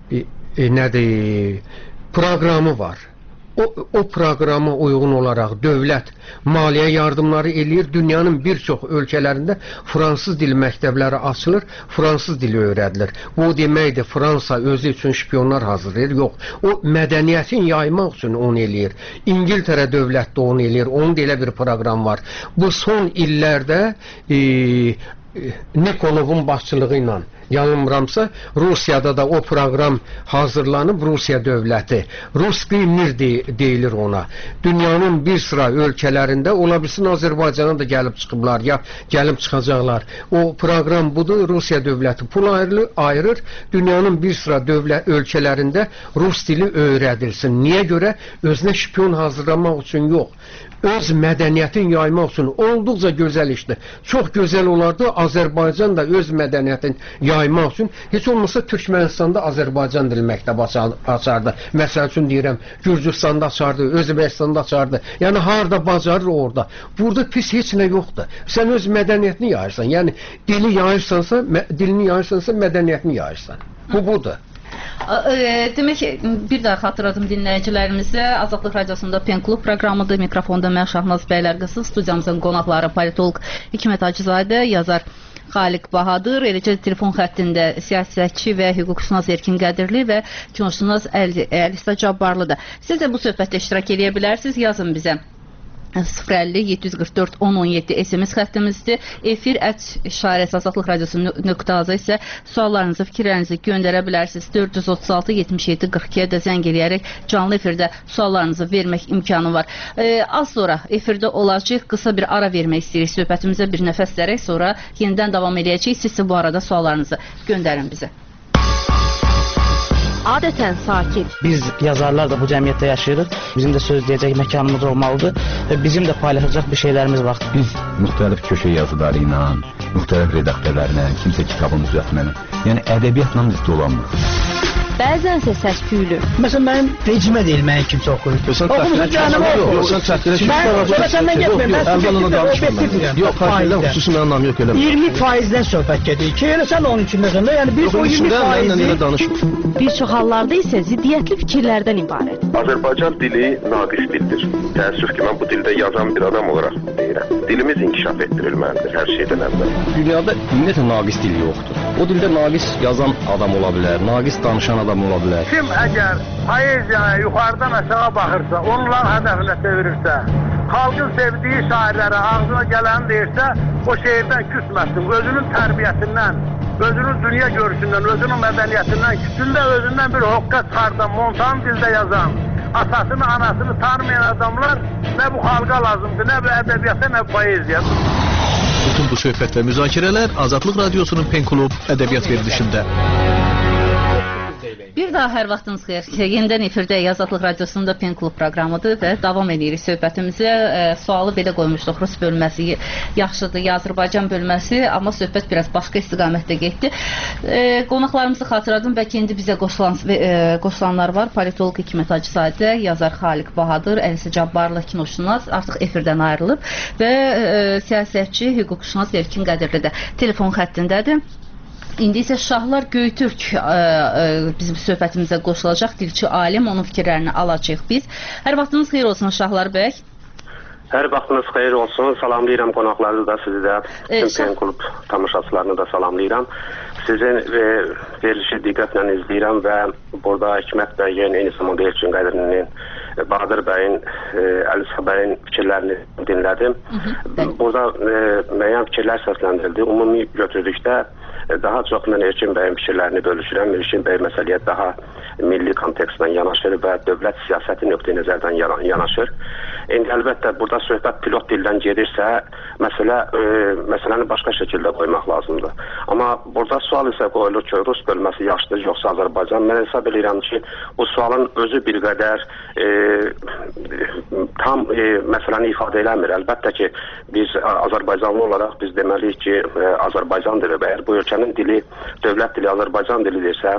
S3: proqramı var. O proqrama uyğun olaraq dövlət maliyyə yardımları eləyir. Dünyanın bir çox ölkələrində fransız dili məktəbləri açılır, fransız dili öyrədilir. Bu deməkdir, Fransa özü üçün şpionlar hazırlayır. Yox, o mədəniyyətin yaymaq üçün onu eləyir. İngiltərə dövlət də onu eləyir. Onun da elə bir proqram var. Bu son illərdə Nikolovun başçılığı ilə, yanılmıramsa, Rusiyada da o proqram hazırlanıb. Rusiya dövləti, Ruski Mir deyilir ona. Dünyanın bir sıra ölkələrində, ola bilsin Azərbaycana da gəlib çıxıblar, ya gəlib çıxacaqlar. O proqram budur, Rusiya dövləti pul ayırır, dünyanın bir sıra ölkələrində Rus dili öyrədilsin. Niyə görə? Özünə şpion hazırlamaq üçün yox. Öz mədəniyyətin yaymaq üçün olduqca gözəl işdir. Çox gözəl olardı, Azərbaycan da öz mədəniyyətin yaymaq üçün heç olmasa Türkmənistanda Azərbaycan dili məktəbi açardı. Məsəl üçün deyirəm, Gürcüstanda açardı, Özbəkistanda açardı. Yəni harda bacarır orada. Burada pis heç nə yoxdur. Sən öz mədəniyyətini yayırsan. Yəni dilini yayırsansa mədəniyyətini yayırsan. Bu budur.
S2: Demək, bir daha xatırladım dinləyicilərimizə. Azadlıq Radiosunda Pen Klub proqramıdır. Mikrofonda mən Şahnaz Bəylərqızı, studiyamızın qonaqları politolog Hikmət Hacızadə, yazar Xaliq Bahadır, eləcə telefon xəttində siyasətçi və hüquqşünas Erkin Qədirli və kinoşünas Əlisa Cabbarlıdır. Siz də bu söhbətdə iştirak edə bilərsiniz, yazın bizə. 050-744-1017 SMS xəttimizdir. Efir @Azadlıq Radiosu.az isə suallarınızı, fikirlərinizi göndərə bilərsiniz. 436-77-42-də zəng eləyərək canlı efirdə suallarınızı vermək imkanı var. Az sonra efirdə olacaq, qısa bir ara vermək istəyirik. Söhbətimizə bir nəfəs verək, sonra yenidən davam edəcəyik. Siz bu arada suallarınızı göndərin bizə.
S6: Adətən sakit.
S7: Biz yazarlar da bu cəmiyyətdə yaşayırıq. Bizim də söz deyəcək məkanımız olmalıdır və bizim də paylaşacaq bir şeylərimiz var.
S8: Biz müxtəlif köşə yazıları ilə, müxtəlif redaktörlərlə, kimsə kitabın düzəltməni, yəni ədəbiyyatla biz dolanmırıq.
S6: Bəzənsə səs-küylü.
S7: Məsələn, mənim rejimə deyil, mənə kimsə oxuyur. Oxumusun canım oxuyur. Mən səndən getməyim, mən obyektivdirəm.
S8: Yox, xüsusi mənim anlam yox elə.
S7: 20%-dən söhbət gedir ki, elə sən onun içindəsən də, yəni biz o 20%-i...
S6: Bir çox hallarda isə ziddiyyətli fikirlərdən ibarət.
S5: Azərbaycan dili naqis dildir. Təəssüf ki, mən bu dildə yazan bir adam olaraq deyirəm. dilimiz inkişaf etdirilməlidir hər şeydən əvvəl.
S9: Dünyada ümumiyyətlə naqis dil yoxdur. O dildə naqis yazan adam ola bilər, naqis danışan adam ola bilər.
S10: Kim əgər poeziyaya yuxarıdan aşağı baxırsa, onların hədəfinə çevirirsə, xalqın sevdiyi şairlərə ağzına gələni deyirsə, o şeirdən küsməsin, özünün tərbiyəsindən, özünün dünya görüşündən, özünün mədəniyyətindən, küçündə özündən bir hoqqa çıxardan, montan dildə yazan, atasını, anasını tanımayan adamlar nə bu xalqa lazımdır, nə bu ədəbiyyata, nə bu poeziya.
S11: Bütün bu söhbət və müzakirələr Azadlıq Radiosunun Pen Klub ədəbiyyat verilişində.
S2: Bir daha hər vaxtınız xeyir. Yenidən efirdə Azadlıq Radiosunun Pen Klub proqramıdır və davam edirik söhbətimizə. Sualı belə qoymuşduq. Rus bölməsi yaxşıdır, ya Azərbaycan bölməsi, amma söhbət biraz başqa istiqamətdə getdi. Qonaqlarımızı xatırladım. Bəlkə indi bizə qoşulanlar var. Politolog Hikmət Hacızadə, yazar Xaliq Bahadır, Əlisə Cabbarlı kinoşünas artıq efirdən ayrılıb və siyasətçi, hüquqşünas Elkin Qədirli də telefon xəttindədir. İndi isə Şahlar Göytürk bizim söhbətimizə qoşulacaq, dilçi alim, onun fikirlərini alacaq biz. Hər vaxtınız xeyir olsun Şahlar bəy.
S12: Hər vaxtınız xeyir olsun, salamlayıram qonaqları da, sizi də, Pen Klub tamaşaçılarını da salamlayıram. Sizin verilişi diqqətlə izləyirəm və burada Hikmət bəyin, eyni zamanda Elkin Qədirlinin, Bahadır bəyin, Əlisə bəyin fikirlərini dinlədim. Burada müəyyən fikirlər səsləndirildi. Ümumi götürdükdə daha çox mən Elkin bəyin fikirlərini bölüşürəm. Elkin bəy məsələyə daha milli kontekstdən yanaşır və dövlət siyasəti nöqteyi nəzərdən yanaşır. İndi əlbəttə burada söhbət pilot dildən gedirsə, məsələni başqa şəkildə qoymaq lazımdır. Amma burada sual isə qoyulur ki, Rus bölməsi yaxşıdır, yoxsa Azərbaycan. Mən hesab edirəm ki, bu sualın özü bir qədər tam məsələni ifadə eləmir. Əlbəttə ki, biz Azərbaycanlı olaraq biz deməliyik ki, Azərbaycan dili və əgər bu ölkənin dili, dövlət dili Azərbaycan dilidirsə,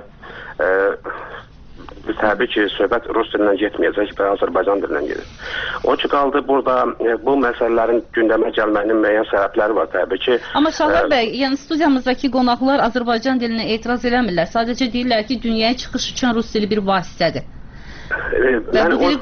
S12: təbii ki, söhbət Rus dilindən getməyəcək və Azərbaycan dilindən gedir. O ki, qaldı burada bu məsələlərin gündəmə gəlməyinin müəyyən səbəbləri var təbii ki.
S2: Amma Şahlar bəy, yəni studiyamızdakı qonaqlar Azərbaycan dilinə etiraz eləmirlər. Sadəcə deyirlər ki, dünyaya çıxış üçün Rus dili bir vasitədir.
S12: Mən o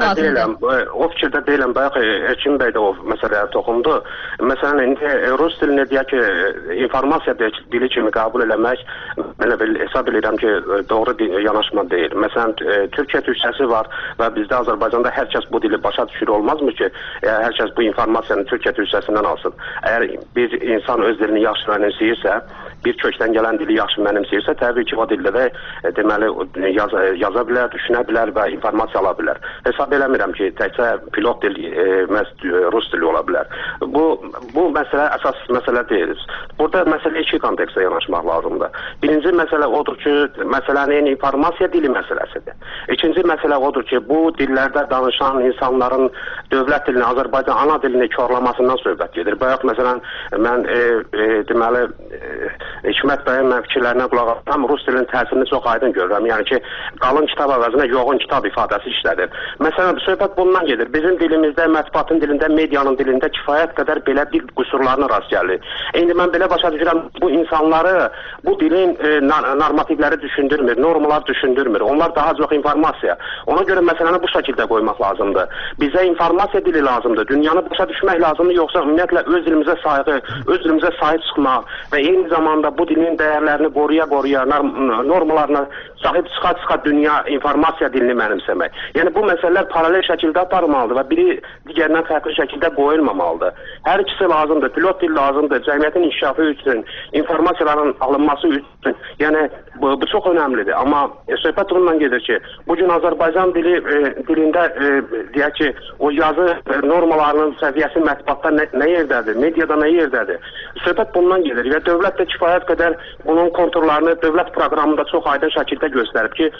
S12: fikirdə deyiləm, bayaq Elkin bəy də o məsələyə toxundu. Məsələn, indi Rus dilini deyək ki, informasiya dili kimi qəbul eləmək, mən hesab edirəm ki, doğru yanaşma deyil. Məsələn, Türkiyə türkçəsi var və bizdə Azərbaycanda hər kəs bu dili başa düşür, olmazmı ki, hər kəs bu informasiyanı Türkiyə türkçəsindən alsın. Əgər bir insan öz dilini yaxşı mənimsəyirsə, bir kökdən gələn dili yaxşı mənimsəyirsə, təbii ki, o dildə də deməli yaza bilər, düşünə bilər və informasiya ala bilər. Hesab eləmirəm ki, təkcə pilot dil Rus dili ola bilər. Bu məsələ əsas məsələ deyil. Burada məsələ iki kontekstə yanaşmaq lazımdır. Birinci məsələ odur ki, məsələnin informasiya dili məsələsidir. İkinci məsələ odur ki, bu dillərdə danışan insanların dövlət dilini, Azərbaycan ana dilini korlamasından söhbət gedir. Bayaq məsələn, mən deməli Hikmət bəyin fikirlərinə qulaq asam, Rus dilinin təsirini çox aydın görürəm. Yəni ki, qalın kitab əvəzinə yoğun kitab ifadəsi işlədir. Məsələn, söhbət bundan gedir. Bizim dilimizdə, mətbuatın dilində, medianın dilində kifayət qədər belə dil qüsurlarına rast gəlir. İndi mən belə başa düşürəm, bu insanları, bu dilin normativləri düşündürmür, normalar düşündürmür. Onlar daha çox informasiya. Ona görə məsələni bu şəkildə qoymaq lazımdır. Bizə informasiya dili lazımdır. Dünyanı başa düşmək lazımdır, yoxsa ümumiyyətlə öz dilimizə sayğı, öz dilimizə sahib çıxmaq və eyni zamanda bu dilin dəyərlərini qoruya-qoruya, normalarına sahib çıxa-çıxa dünya informasiya dilini mənimsəmək. Yəni bu məsələlər paralel şəkildə aparılmalıdır və biri digərindən fərqli şəkildə qoyulmamalıdır. Hər ikisi lazımdır. Pilot dil lazımdır. Cəmiyyətin inkişafı üçün, informasiyaların alınması üçün. Yəni bu çox önəmlidir. Amma söhbət ondan gedir ki, bugün Azərbaycan dilində deyək ki, o yazı normalarının səviyyəsi mətbuatda nə yerdədir, mediada nə yerdədir? Söhbət bundan gedir və dövlət də kifayət qədər bunun konturlarını dövlət proqramında çox aydın şəkildə göstərib ki,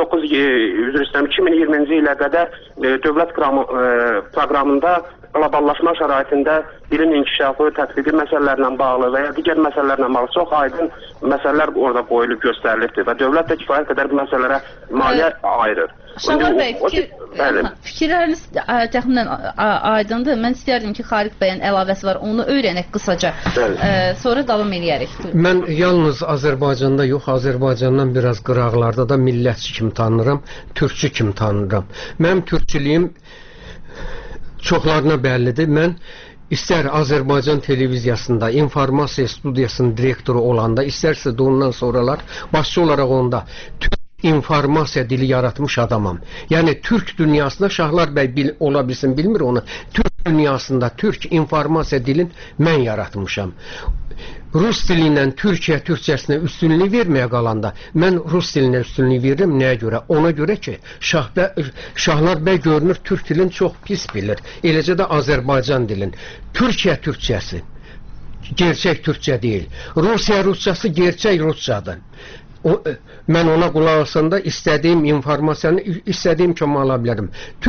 S12: 2020-ci ilə qədər dövlət proqramında qloballaşma şəraitində dilin inkişafı, tətbiqi məsələlərlə bağlı və ya digər məsələlərlə bağlı çox aydın məsələlər orada qoyulub göstərilibdir və dövlət də kifayət qədər bu məsələlərə maliyyə ayırır.
S2: Şahlar bəy, fikirləriniz təxminən aydındır. Mən istərdim ki, Xaliq bəyin əlavəsi var, onu öyrənək qısaca. Sonra davam edərik.
S3: Mən yalnız Azərbaycanda yox, Azərbaycandan biraz qıraqlarda da millətçi kimi tanınıram, türkçü kimi tanınıram. Mənim türkçülüyüm çoxlarına bəllidir. Mən İstər Azərbaycan televiziyasında informasiya studiyasının direktoru olanda, istərsə də ondan sonralar başçı olaraq onda informasiya dili yaratmış adamam. Yəni Türk dünyasında Şahlar bəy ola bilsin, bilmir onu. Türk dünyasında Türk informasiya dilin mən yaratmışam. Rus dili ilə Türkiyə türkçəsinə üstünlük verməyə qalanda mən Rus dilinə üstünlük verirəm. Nəyə görə? Ona görə ki, Şahlar bəy görünür Türk dilini çox pis bilir. Eləcə də Azərbaycan dilin. Türkiyə türkçəsi gerçək türkçə deyil. Rusiya rusçası gerçək rusçadır. Mən ona qulaq asanda istədiyim informasiyanı istədiyim kimi ala bilərəm.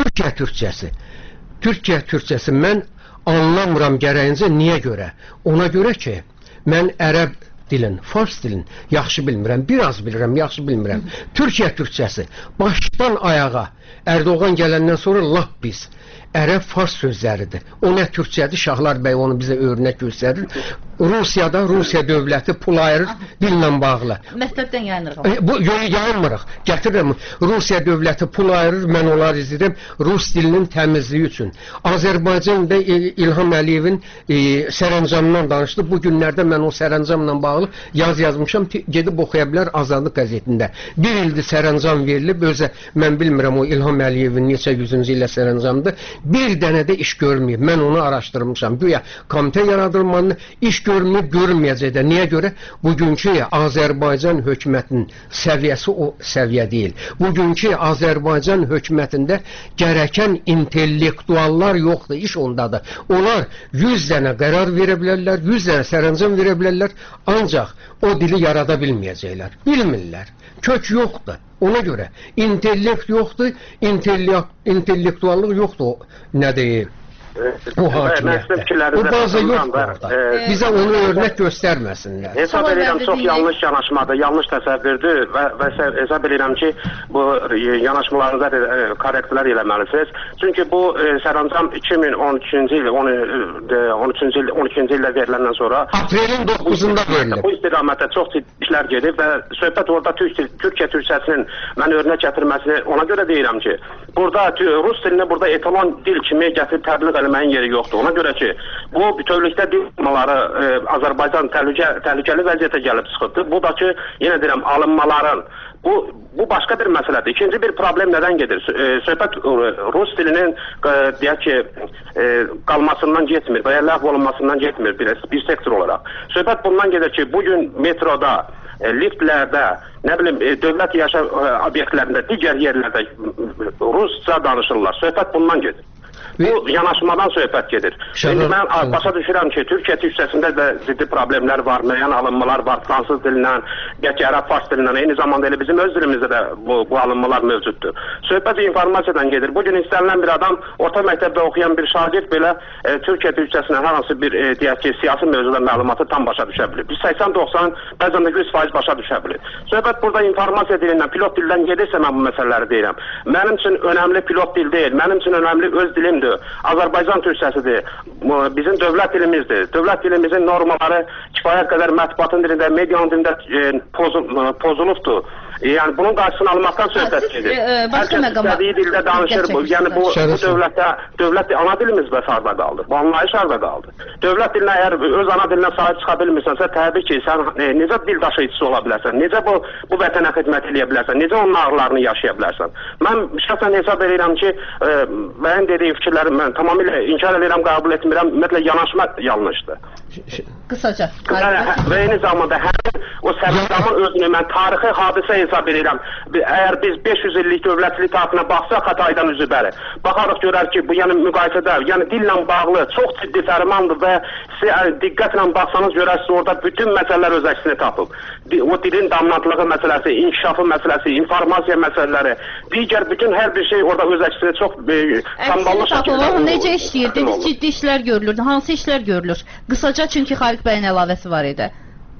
S3: Türkiyə türkçəsi mən anlamıram gərəyincə. Niyə görə? Ona görə ki, mən ərəb dilin, fars dilin yaxşı bilmirəm, biraz bilirəm, yaxşı bilmirəm. Türkiyə türkçəsi başdan ayağa Erdoğan gələndən sonra lap pis. Ərəb fars sözləridir. O nə türkçədir? Şahlar bəy onu bizə örnək göstərir. Rusiyada Rusiya dövləti pul ayırır dillə bağlı.
S2: Məktəbdən yayınırıq.
S3: Bu yayınmırıq. Gətirirəm. Rusiya dövləti pul ayırır. Mən onları izləyirəm Rus dilinin təmizliyi üçün. Azərbaycan və İlham Əliyevin sərəncamından danışdı. Bu günlərdə mən o sərəncamla bağlı yazmışam. Gedib oxuya bilər Azadlıq qəzetində. Bir ildir sərəncam verilib. Mən bilmirəm o İlham Əliyevin neçə yüzüncü illə sərəncamdır. Bir dənə də iş görməyib. Mən onu araşdırmışam. Güya komitə yaradılmanı iş görməyib, görməyəcək də. Niyə görə? Bugünkü Azərbaycan hökumətinin səviyyəsi o səviyyə deyil. Bugünkü Azərbaycan hökumətində gərəkən intellektuallar yoxdur, iş ondadır. Onlar 100 dənə qərar verə bilərlər, 100 dənə sərəncam verə bilərlər, ancaq o dili yarada bilməyəcəklər. Bilmirlər. Kök yoxdur. Ona görə intellekt yoxdur, intellektuallıq yoxdur. Nə deyir? O hakimiyyətdə. O baza yoxdur. Bizə onu örnək göstərməsinlər.
S12: Hesab edirəm, çox yanlış yanaşmadır, yanlış təsəvvürdür və hesab edirəm ki, bu yanaşmalarınızda korrektlər eləməlisiniz. Çünki bu sərəncam 2013-cü il 12-ci ildə veriləndən sonra
S3: aprelin 9-da verilib.
S12: Bu istiqamətdə çox ciddi işlər gedib və söhbət orada Türkiyə türkçəsinin mən örnək gətirməsini ona görə deyirəm ki, burada Rus dilini burada etalon dil kimi gətirib təbliğ eləməyin yeri yoxdur. Ona görə ki, bu bütövlükdə dil alınmaları Azərbaycan təhlükəli vəziyyətə gəlib çıxıbdır. Bu da ki, yenə deyirəm, alınmaların bu başqa bir məsələdir. İkinci bir problem nədən gedir? Söhbət Rus dilinin deyək ki, qalmasından getmir və ya ləğv olunmasından getmir bir sektor olaraq. Söhbət bundan gedir ki, bugün metroda, liftlərdə, nə bilim, dövlət yaşam obyektlərində, digər yerlərdə rusca danışırlar. Söhbət bundan gedir. Bu yanaşmadan söhbət gedir. Şimdi mən başa düşürəm ki, Türkiyə türkçəsində də ciddi problemlər var, müəyyən alınmalar var, fransız dilindən, ərəb fars dilindən, eyni zamanda elə bizim öz dilimizdə də bu alınmalar mövcuddur. Söhbət informasiyadan gedir. Bugün istənilən bir adam, orta məktəbdə oxuyan bir şagird belə Türkiyə türkçəsindən hər hansı bir deyək ki, siyasi mövzuda məlumatı tam başa düşə bilir. Biz 80-90, bəzən də 100% başa düşə bilir. Söhbət burada informasiya dilindən, pilot dildən gedirsə mən bu məsələləri deyirəm. Mənim üçün önəmli pilot dil deyil, mənim üçün önəmli öz dilimdir. Azərbaycan türkçəsidir. Bizim dövlət dilimizdir. Dövlət dilimizin normaları kifayət qədər mətbuatın dilində, medianın dilində pozulubdur. Yəni bunun qarşısını almaqdan söhbət gedir. Herkes istədiyi dildə danışır. Yəni bu dövlət ana dilimiz və harda qaldı. Bu anlayış harda qaldı. Dövlət dilinə əgər öz ana dilinə sahib çıxa bilmirsənsə, təbii ki, sən necə dil daşıyıcısı ola bilərsən? Necə bu vətənə xidmət edə bilərsən? Necə onun ağrılarını yaşaya bilərsən? Mən şəxsən hesab edirəm ki, mənim dediyim fikirləri mən tamamilə inkar edirəm, qəbul etmirəm. Ümumiyyətlə yanaşma yanlışdır.
S2: Qısaca.
S12: Və eyni zamanda həmin o sərəncamın özünü mən tarixi hadisə hesab edirəm. Əgər biz 500 illik dövlətçilik tarixinə baxsaq Xataydan üzü bəri, baxarıq görər ki, bu yəni müqayisədə, yəni dillə bağlı çox ciddi fərmandır və siz diqqətlə baxsanız görərsiniz orada bütün məsələlər öz əksini tapıb. O dilin damlantılığı məsələsi, inkişafı məsələsi, informasiya məsələləri, digər bütün hər bir şey orada öz əksini çox samballı şəkildə.
S2: Necə işləyir? Dediniz ciddi işlər görülür. Hansı işlər görülür? Qısaca çünki Xaliq bəyin əlavəsi var idi.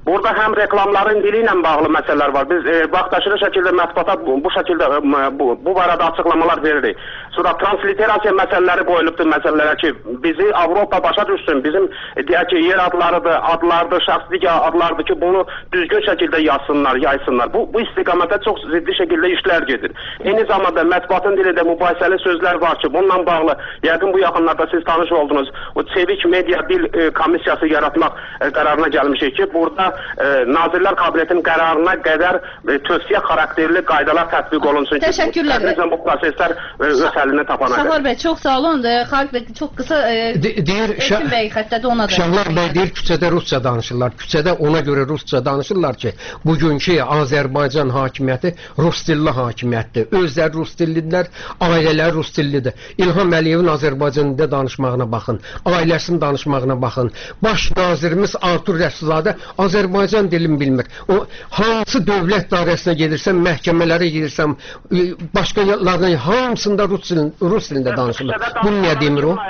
S12: Burada həm reklamların dili ilə bağlı məsələlər var. Biz vaxtaşırı şəkildə mətbuata bu şəkildə bu barədə açıqlamalar veririk. Sonra transliterasiya məsələləri qoyulubdur məsələlərə ki, bizi Avropa başa düşsün. Bizim deyək ki, yer adlardır, şəxslik adlardır ki, bunu düzgün şəkildə yazsınlar, yaysınlar. Bu istiqamətdə çox ciddi şəkildə işlər gedir. Eyni zamanda mətbuatın dilində mübahisəli sözlər var ki, bununla bağlı yəqin bu yaxınlarda siz tanış oldunuz. O Çevik Media Dil Komissiyası yaratmaq qərarına gəlmişik ki, burada Nazirlər Kabinetinin qərarına qədər tövsiyə xarakterli qaydalar tətbiq olunsun ki,
S2: təşəkkürlər.
S12: Bu proseslər öz həllini tapana qədər.
S2: Şahlar bəy, çox sağ olun. Xalq bəy, çox qısa Elçin bəy xəttədə ona da.
S3: Şahlar bəy deyir, küçədə rusca danışırlar. Küçədə ona görə rusca danışırlar ki, bugünkü Azərbaycan hakimiyyəti rus dilli hakimiyyətdir. Özləri rus dillidirlər, ailələri rus dillidir. İlham Əliyevin Azərbaycan dilində danışmağına baxın, ailəsinin danışmağına baxın. Baş nazirimiz Artur Rəsulzadə Azərbaycan dilini bilmir. O hansı dövlət dairəsinə gedirsən, məhkəmələrə gedirsən, başqa yerlərdən hamısında rus dilində danışırlar. Bunu niyə demir o?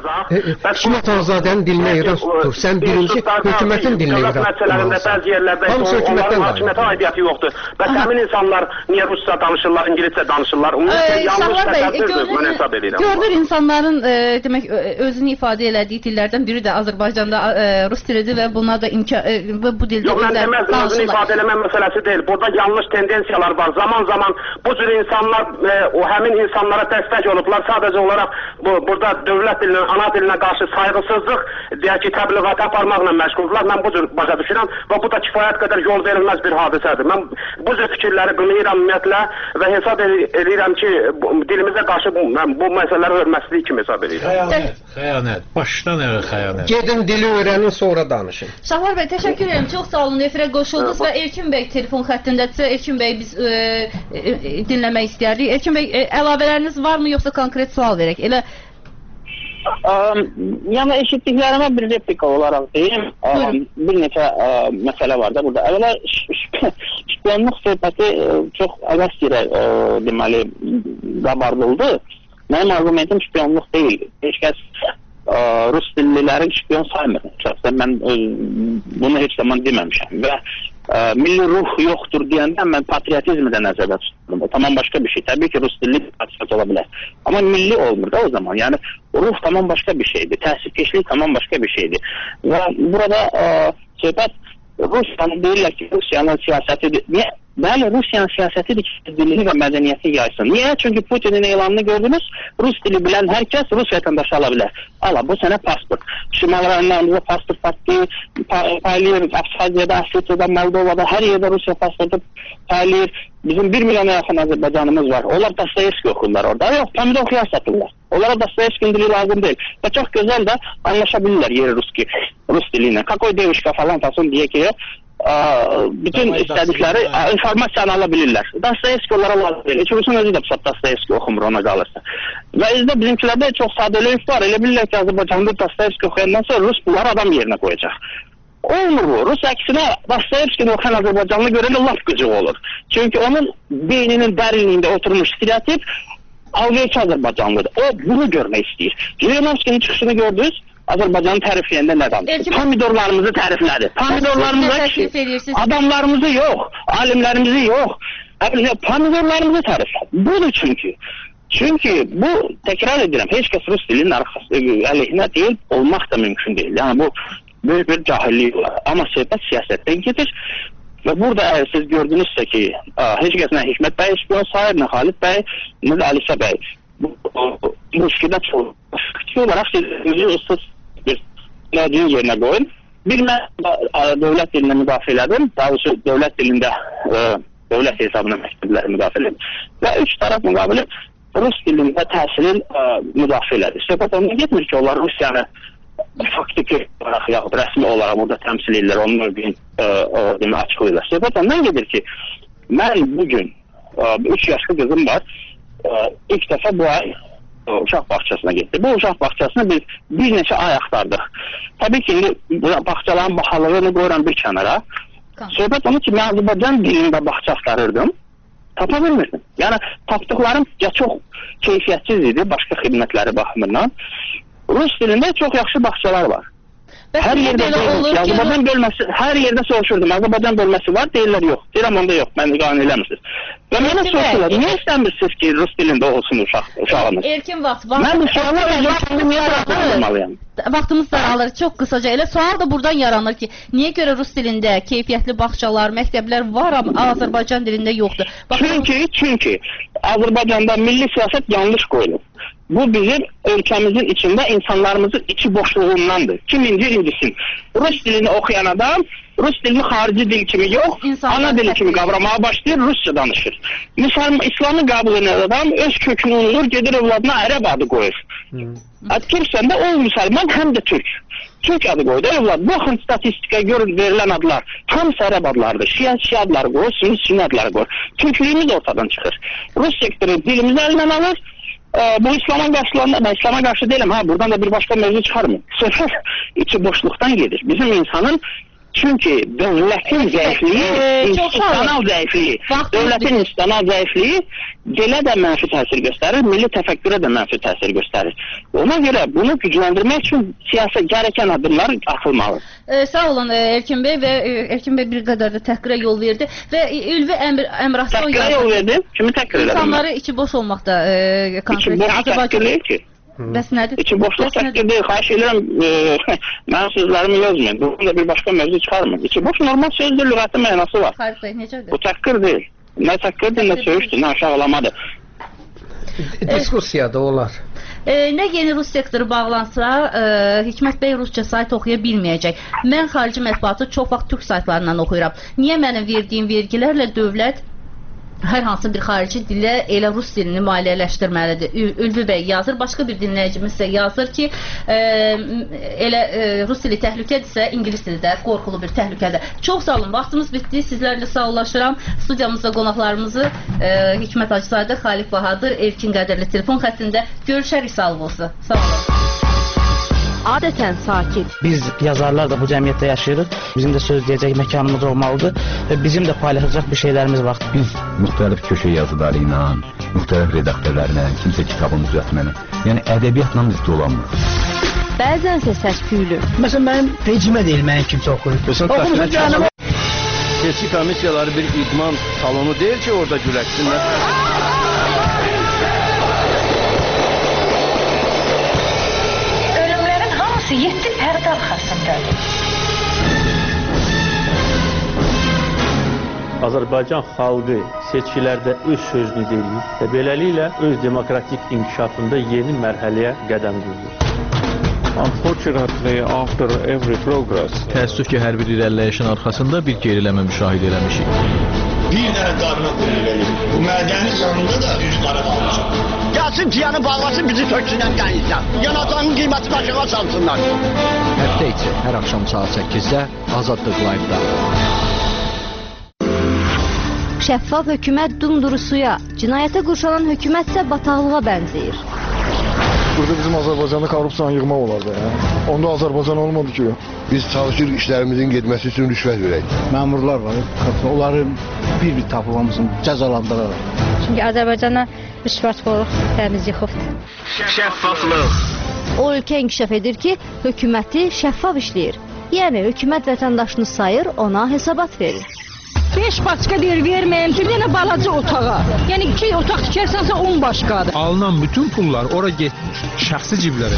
S3: Hikmət Azadənin dilinə yerdən tutur. Sən birinci hökumətin dilinə yerdən
S12: bəzi yerlərdə onların hakimiyyətə aidiyyəti yoxdur. Bəs həmin insanlar niyə rusca danışırlar, İngiliscə danışırlar? Yanlış təsəvvürdür, mən hesab edirəm.
S2: Görünür insanların demək özünü ifadə elədiyi dillərdən biri də Azərbaycanda rus dilidir və bunlar da bu dildə
S12: özünü ifadə eləmə məsələsi deyil. Burada yanlış tendensiyalar var. Zaman bu cür insanlar o həmin insanlara dəstək olublar. Sadəcə olaraq burada dövlət dilinə, ana dilinə qarşı sayğısızlıq, deyək ki, təbliğat aparmaqla məşğuldurlar. Mən bu cür başa düşürəm və bu da kifayət qədər yol verilməz bir hadisədir. Mən bu cür fikirləri qınayıram ümumiyyətlə və hesab edirəm ki, dilimizə qarşı bu məsələləri hörmətsizlik kimi hesab edirəm.
S1: Xəyanət. Başdan əvvəl xəyanət.
S3: Gedin dili öyrənin, sonra danışın.
S2: Şahlar bəy, təşəkkür edirəm. Çox sağ olun. Efirə qoşuldunuz və Elçin bəy telefon xəttindədirsə, Elçin bəy biz dinləmək istəyərdik. Elçin bəy, əlavələriniz varmı, yoxsa konkret sual verək?
S13: Yəni eşitdiklərimə bir replika olaraq deyim. Bir neçə məsələ var da burada. Əvvəla şpiyonluq söhbəti çox əvəz yerə deməli qabardıldı. Mənim argumentim şpiyonluq deyil. Heç kəs Rus dilliləri şpiyon saymır. Mən bunu heç zaman deməmişəm və milli ruh yoxdur deyəndə mən patriotizmi də nəzərdə tutdum. O tamam başqa bir şey. Təbii ki, Rus dilli patriot ola bilər. Amma milli olmur da o zaman. Yəni ruh tamam başqa bir şeydir. Təsirkeşlik tamam başqa bir şeydir. Və burada söhbət Rusiyanın deyirlər ki, Rusiyanın siyasətidir. Niyə? Bəli, Rusiyanın siyasətidir ki, dilini və mədəniyyəti yaysın. Niyə? Çünki Putinin elanını gördünüz, Rus dili bilən hər kəs Rus vətəndaşı ala bilər. Ala, bu sənə pasport. Şimal rayonlarımızda pasport paylayır, Abxaziyada, Asetiyada, Moldovada, hər yerdə Rusiya pasportu paylayır. Bizim 1 milyona yaxın Azərbaycanımız var. Onlar Dostoyevski oxurlar orada. Yox, pomidor xiyar satırlar. Onlara Dostoyevski'nin dili lazım deyil. Və çox gözəl də anlaşabilirlər yeri Rus dili ilə. Kakoy devişka falan tasın deyə ki, bütün istədikləri informasiyanı ala bilirlər. Dostoyevski onlara lazım deyil. Heç Rusun özü də Dostoyevski oxumur ona qalırsa. Və izdə bizimkilərdə çox sadəliyik var. Elə bilirlər ki, Azərbaycanda Dostoyevski oxuyandan sonra Rus bunları adam yerinə qoyacaq. Olmur bu. Rus əksinə Dostoyevski'ni oxuyan Azərbaycanlı görəndə laf qıcıq olur. Çünki onun beyninin dərinliyində oturmuş stereotip algıçı Azərbaycanlıdır. O bunu görmək istəyir. Zhirinovskinin çıxışını gördünüz, Azərbaycanı tərifləyəndə nə danışır? Pomidorlarımızı təriflədi. Pomidorlarımıza adamlarımızı yox, alimlərimizi yox, pomidorlarımızı təriflədi. Budur çünki. Çünki bu, təkrar edirəm, heç kəs Rus dilinin əleyhinə deyil, olmaq da mümkün deyil. Yəni bu böyük bir cahillik olar. Amma söhbət siyasətdən gedir. Və burada əgər siz gördünüzsə ki, heç kəs nə Hikmət bəy şpiyon sayır, nə Xalid bəy, nə də Alisə bəy. Bu müşkilə çox olaraq siz özü ıssız bir nədiyin yerinə qoyun. Bir mən dövlət dilində müdafiə elədim, daha doğrusu dövlət dilində dövlət hesabına məktəbləri müdafiə elədim. Və 3 tərəf müqabili Rus dilində təhsilin müdafiə elədi. Söhbət ondan getmir ki, onlar Rusiyanı faktiki olaraq yaxud rəsmi olaraq burada təmsil edirlər, onun mövqeyin açıqlayırlar. Söhbət ondan gedir ki, mən bugün 3 yaşlı qızım var, ilk dəfə bu ay uşaq bağçasına getdi. Bu uşaq bağçasına biz bir neçə ay axtardıq. Təbii ki, bağçaların bahalığını qoyuram bir kənara. Söhbət onu ki, mən Azərbaycan dilində bağça axtarırdım, tapa bilmirdim. Yəni, tapdıqlarım ya çox keyfiyyətsiz idi, başqa xidmətləri baxımından. Rus dilində çox yaxşı bağçalar var. Hər yerdə Azərbaycan bölməsi, hər yerdə soruşurdum. Azərbaycan bölməsi var, deyirlər yox. Deyirəm onda yox, məni qane eləmirsiniz. Və mənə soruşurlar, niyə istəmirsiniz ki, rus dilində olsun uşağınız?
S2: Erkin vaxt.
S13: Mən uşağımı özüm niyə razı
S2: Vaxtımız daralır, çox qısaca. Elə sual da buradan yaranır ki, niyə görə rus dilində keyfiyyətli bağçalar, məktəblər var, amma Azərbaycan dilində yoxdur?
S13: Çünki Azərbaycanda milli siyasət yanlış qoyulur. Bu bizim ölkəmizin içində insanlarımızın içi boşluğundandır. Kim incisin. Rus dilini oxuyan adam Rus dilini xarici dil kimi yox, ana dili kimi qavramağa başlayır, Rusça danışır. İslamı qəbul edən adam öz kökünü unutur, gedir övladına ərəb adı qoyur. Türksən də o müsəlman, həm də türk. Türk adı qoydu övlad. Baxın statistikaya görə verilən adlar hamısı ərəb adlardır. Şia adları qoyur, sünni adları qoyur. Türklüyümüz ortadan çıxır. Rus sektoru dilimizi əlindən alır. Bu İslam'a qarşılanır. Ben İslam'a qarşı değilim. Buradan da bir başka mevzu çıxarmır. Söhbət içi boşluqdan gedir. Bizim insanın çünkü devletin zəifliyi, institusional zəifliyi, devletin institusional zəifliyi dilə də mənfi təsir göstərir, milli təfəkkürə də mənfi təsir göstərir. Ona görə bunu gücləndirmək üçün siyasi gərəkən adımlar atılmalı.
S2: Sağ olun Erkin Bey və Erkin Bey bir qədər də təhqirə yol verdi və Ülvi Əmraslı
S13: təhqirə yol verdi? Kimi təhqir elədim?
S2: İnsanları içi boş olmaqda
S13: İçi boş təhqir deyil ki.
S2: Bəs nədir?
S13: İçi boşluq təhqir deyil. Xahiş edirəm, mənim sözlərimi yazmayın. Bunun da bir başqa mövzu çıxarmın. İçi boş normal sözdür, lüğətin mənası var.
S2: Xahiş Bey, necədir?
S13: Bu təhqir deyil. Nə təhqirdir, nə söyüşdür, nə aşağılamadır.
S3: Diskusiyada olar.
S2: Nə yeni Rus sektoru bağlansa, Hikmət Bey Rusca sayt oxuya bilməyəcək. Mən xarici mətbuatı çox vaxt türk saytlarından oxuyuram. Niyə mənim verdiyim vergilərlə dövlət hər hansı bir xarici dilə elə rus dilini maliyyələşdirməlidir? Ülvi Bəy yazır, başqa bir dinləyicimiz isə yazır ki, elə rus dili təhlükədirsə, ingilis dili də qorxulu bir təhlükədir. Çox sağ olun, vaxtımız bitdi, sizlərlə sağollaşıram. Studiyamızda qonaqlarımızı Hikmət Hacızadə, Xalif Bahadır, Erkin Qədirli telefon xəttində görüşərik, sağ olun. Sağ olun.
S6: Adətən sakit.
S7: Biz yazarlar da bu cəmiyyətdə yaşayırıq. Bizim də söz deyəcək məkanımız olmalıdır və bizim də paylaşacaq bir şeylərimiz var.
S8: Biz müxtəlif köşə yazıları ilə, müxtəlif redaktörlərlə, kimsə kitabın düzəltməni, yəni ədəbiyyatla biz dolanmırıq.
S6: Bəzənsə səs-küylü.
S7: Məsələn, mənim rejimə deyil, mənim kimsə oxuyur.
S9: Seçki komissiyaları bir idman salonu deyil ki, orada güləksinlər.
S14: Ölümlərin hamısı 7 pərdə arxasındadır.
S15: Azərbaycan xalqı seçkilərdə öz sözünü deyir və beləliklə öz demokratik inkişafında yeni mərhələyə qədəm qoyur.
S16: Unfortunately, after every progress,
S11: təəssüf ki, hər bir irəliləyişin arxasında bir geriləmə müşahidə eləmişik.
S17: Bir dənə qarına qoyulur. Bu mədənin yanında da üz qara qalmışıq. Gəlsin piyanı bağlasın, bizi töksünən qəyizlər. Yanacağının qiyməti aşağı salsınlar.
S18: Həftə içi hər axşam saat 8-də Azadlıq Live-da.
S6: Şəffaf hökumət dumduru suya, cinayətə qurşanan hökumət isə bataqlığa bənzəyir.
S19: Burada bizim Azərbaycanda korrupsiyanı yığmaq olardı. Onda Azərbaycan olmadı ki.
S20: Biz çalışır işlərimizin getməsi üçün rüşvət verək.
S7: Məmurlar var, onları bir-bir tapılmasın, cəzalandıraraq.
S21: Çünki Azərbaycana rüşvətxorluq təmiz yıxıbdır.
S9: Şəffaflıq.
S6: O ölkə inkişaf edir ki, hökuməti şəffaf işləyir. Yəni, hökumət vətəndaşını sayır, ona hesabat verir.
S22: 5 başqa yer verməyəm ki, bir dənə balaca otağa. Yəni 2 otaq tikərsənsə 10 başqadır.
S16: Alınan bütün pullar ora getmir, şəxsi ciblərə.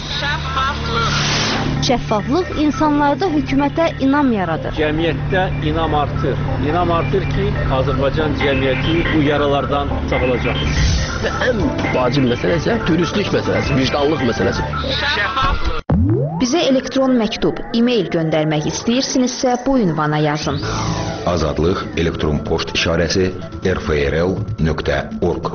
S6: Şəffaflıq insanlarda hökumətə inam yaradır.
S15: Cəmiyyətdə inam artır. İnam artır ki, Azərbaycan cəmiyyəti bu yaralardan sağalacaq.
S23: Və ən vacib məsələ isə dürüstlük məsələsi, vicdanlıq məsələsi.
S24: Şəffaflıq. Bizə elektron məktub, e-mail göndərmək istəyirsinizsə bu ünvana yazın.
S8: Azadlıq elektron poçt işarəsi rfrl.org.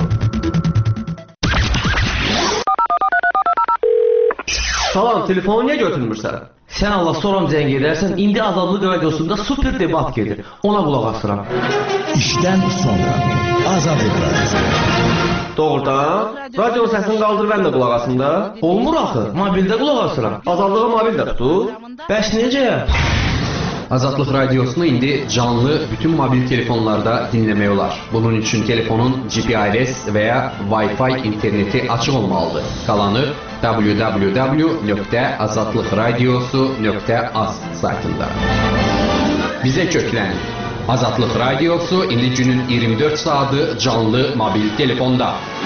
S25: Salam, telefonu niyə götürmürsən? Sən Allah soram zəng edərsən, indi Azadlıq radiosunda super debat gedir. Ona qulaq asıram.
S26: İşdən sonra Azadlıq radiosu.
S25: Doğrudan? Radio səsini qaldır, mən də qulaq asım da. Olmur axı, mobildə qulaq asıram. Azadlığı mobildə tutur. Bəs necə?
S1: Azadlıq Radiosunu indi canlı bütün mobil telefonlarda dinləmək olar. Bunun üçün telefonun GPRS və ya Wi-Fi interneti açıq olmalıdır. Qalanı www.azadlıqradiosu.az saytında. Bizə köklən. Azadlıq Radiosu indi günün 24 saatı canlı mobil telefonda.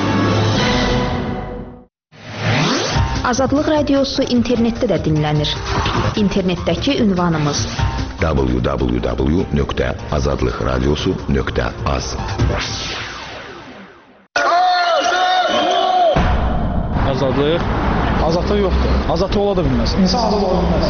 S24: Azadlıq Radiosu internetdə də dinlənir. İnternetdəki ünvanımız
S26: www.azadlıqradiosu.az.
S19: Azadlıq? Azadlıq yoxdur. Azadlıq ola da bilməz. İnsan azad ola bilməz.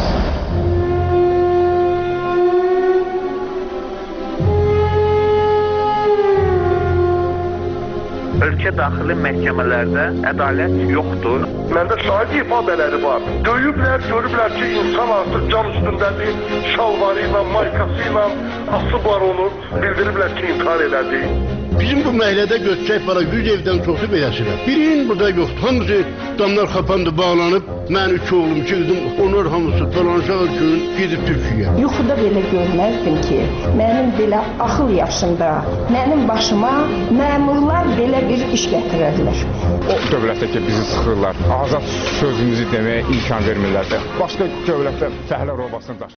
S4: Ölkə daxili məhkəmələrdə ədalət yoxdur.
S5: Məndə şahid ifadələri var. Döyüblər, görüblər ki, insan artıq can üstündədir, şalvarı ilə, maykası ilə asıblar onu, bildiriblər ki, intihar elədi.
S20: Bizim bu məhəllədə götürək bana 100 evdən çoxu beləsilər. Birinin burada yoxdur. Hamısı damlar kapandı, bağlanıb. Mən 3 oğlum, 2 qızım, onlar hamısı dolanacaq gün gedib Türkiyəyə.
S10: Yuxuda belə görməzdim ki, mənim belə axıl yaşımda, mənim başıma məmurlar belə bir iş gətirərlər.
S16: O dövlətdə ki, bizi sıxırlar, azad sözümüzü deməyə imkan vermirlər də. Başqa dövlətdə fəhlə robasını daşıyır.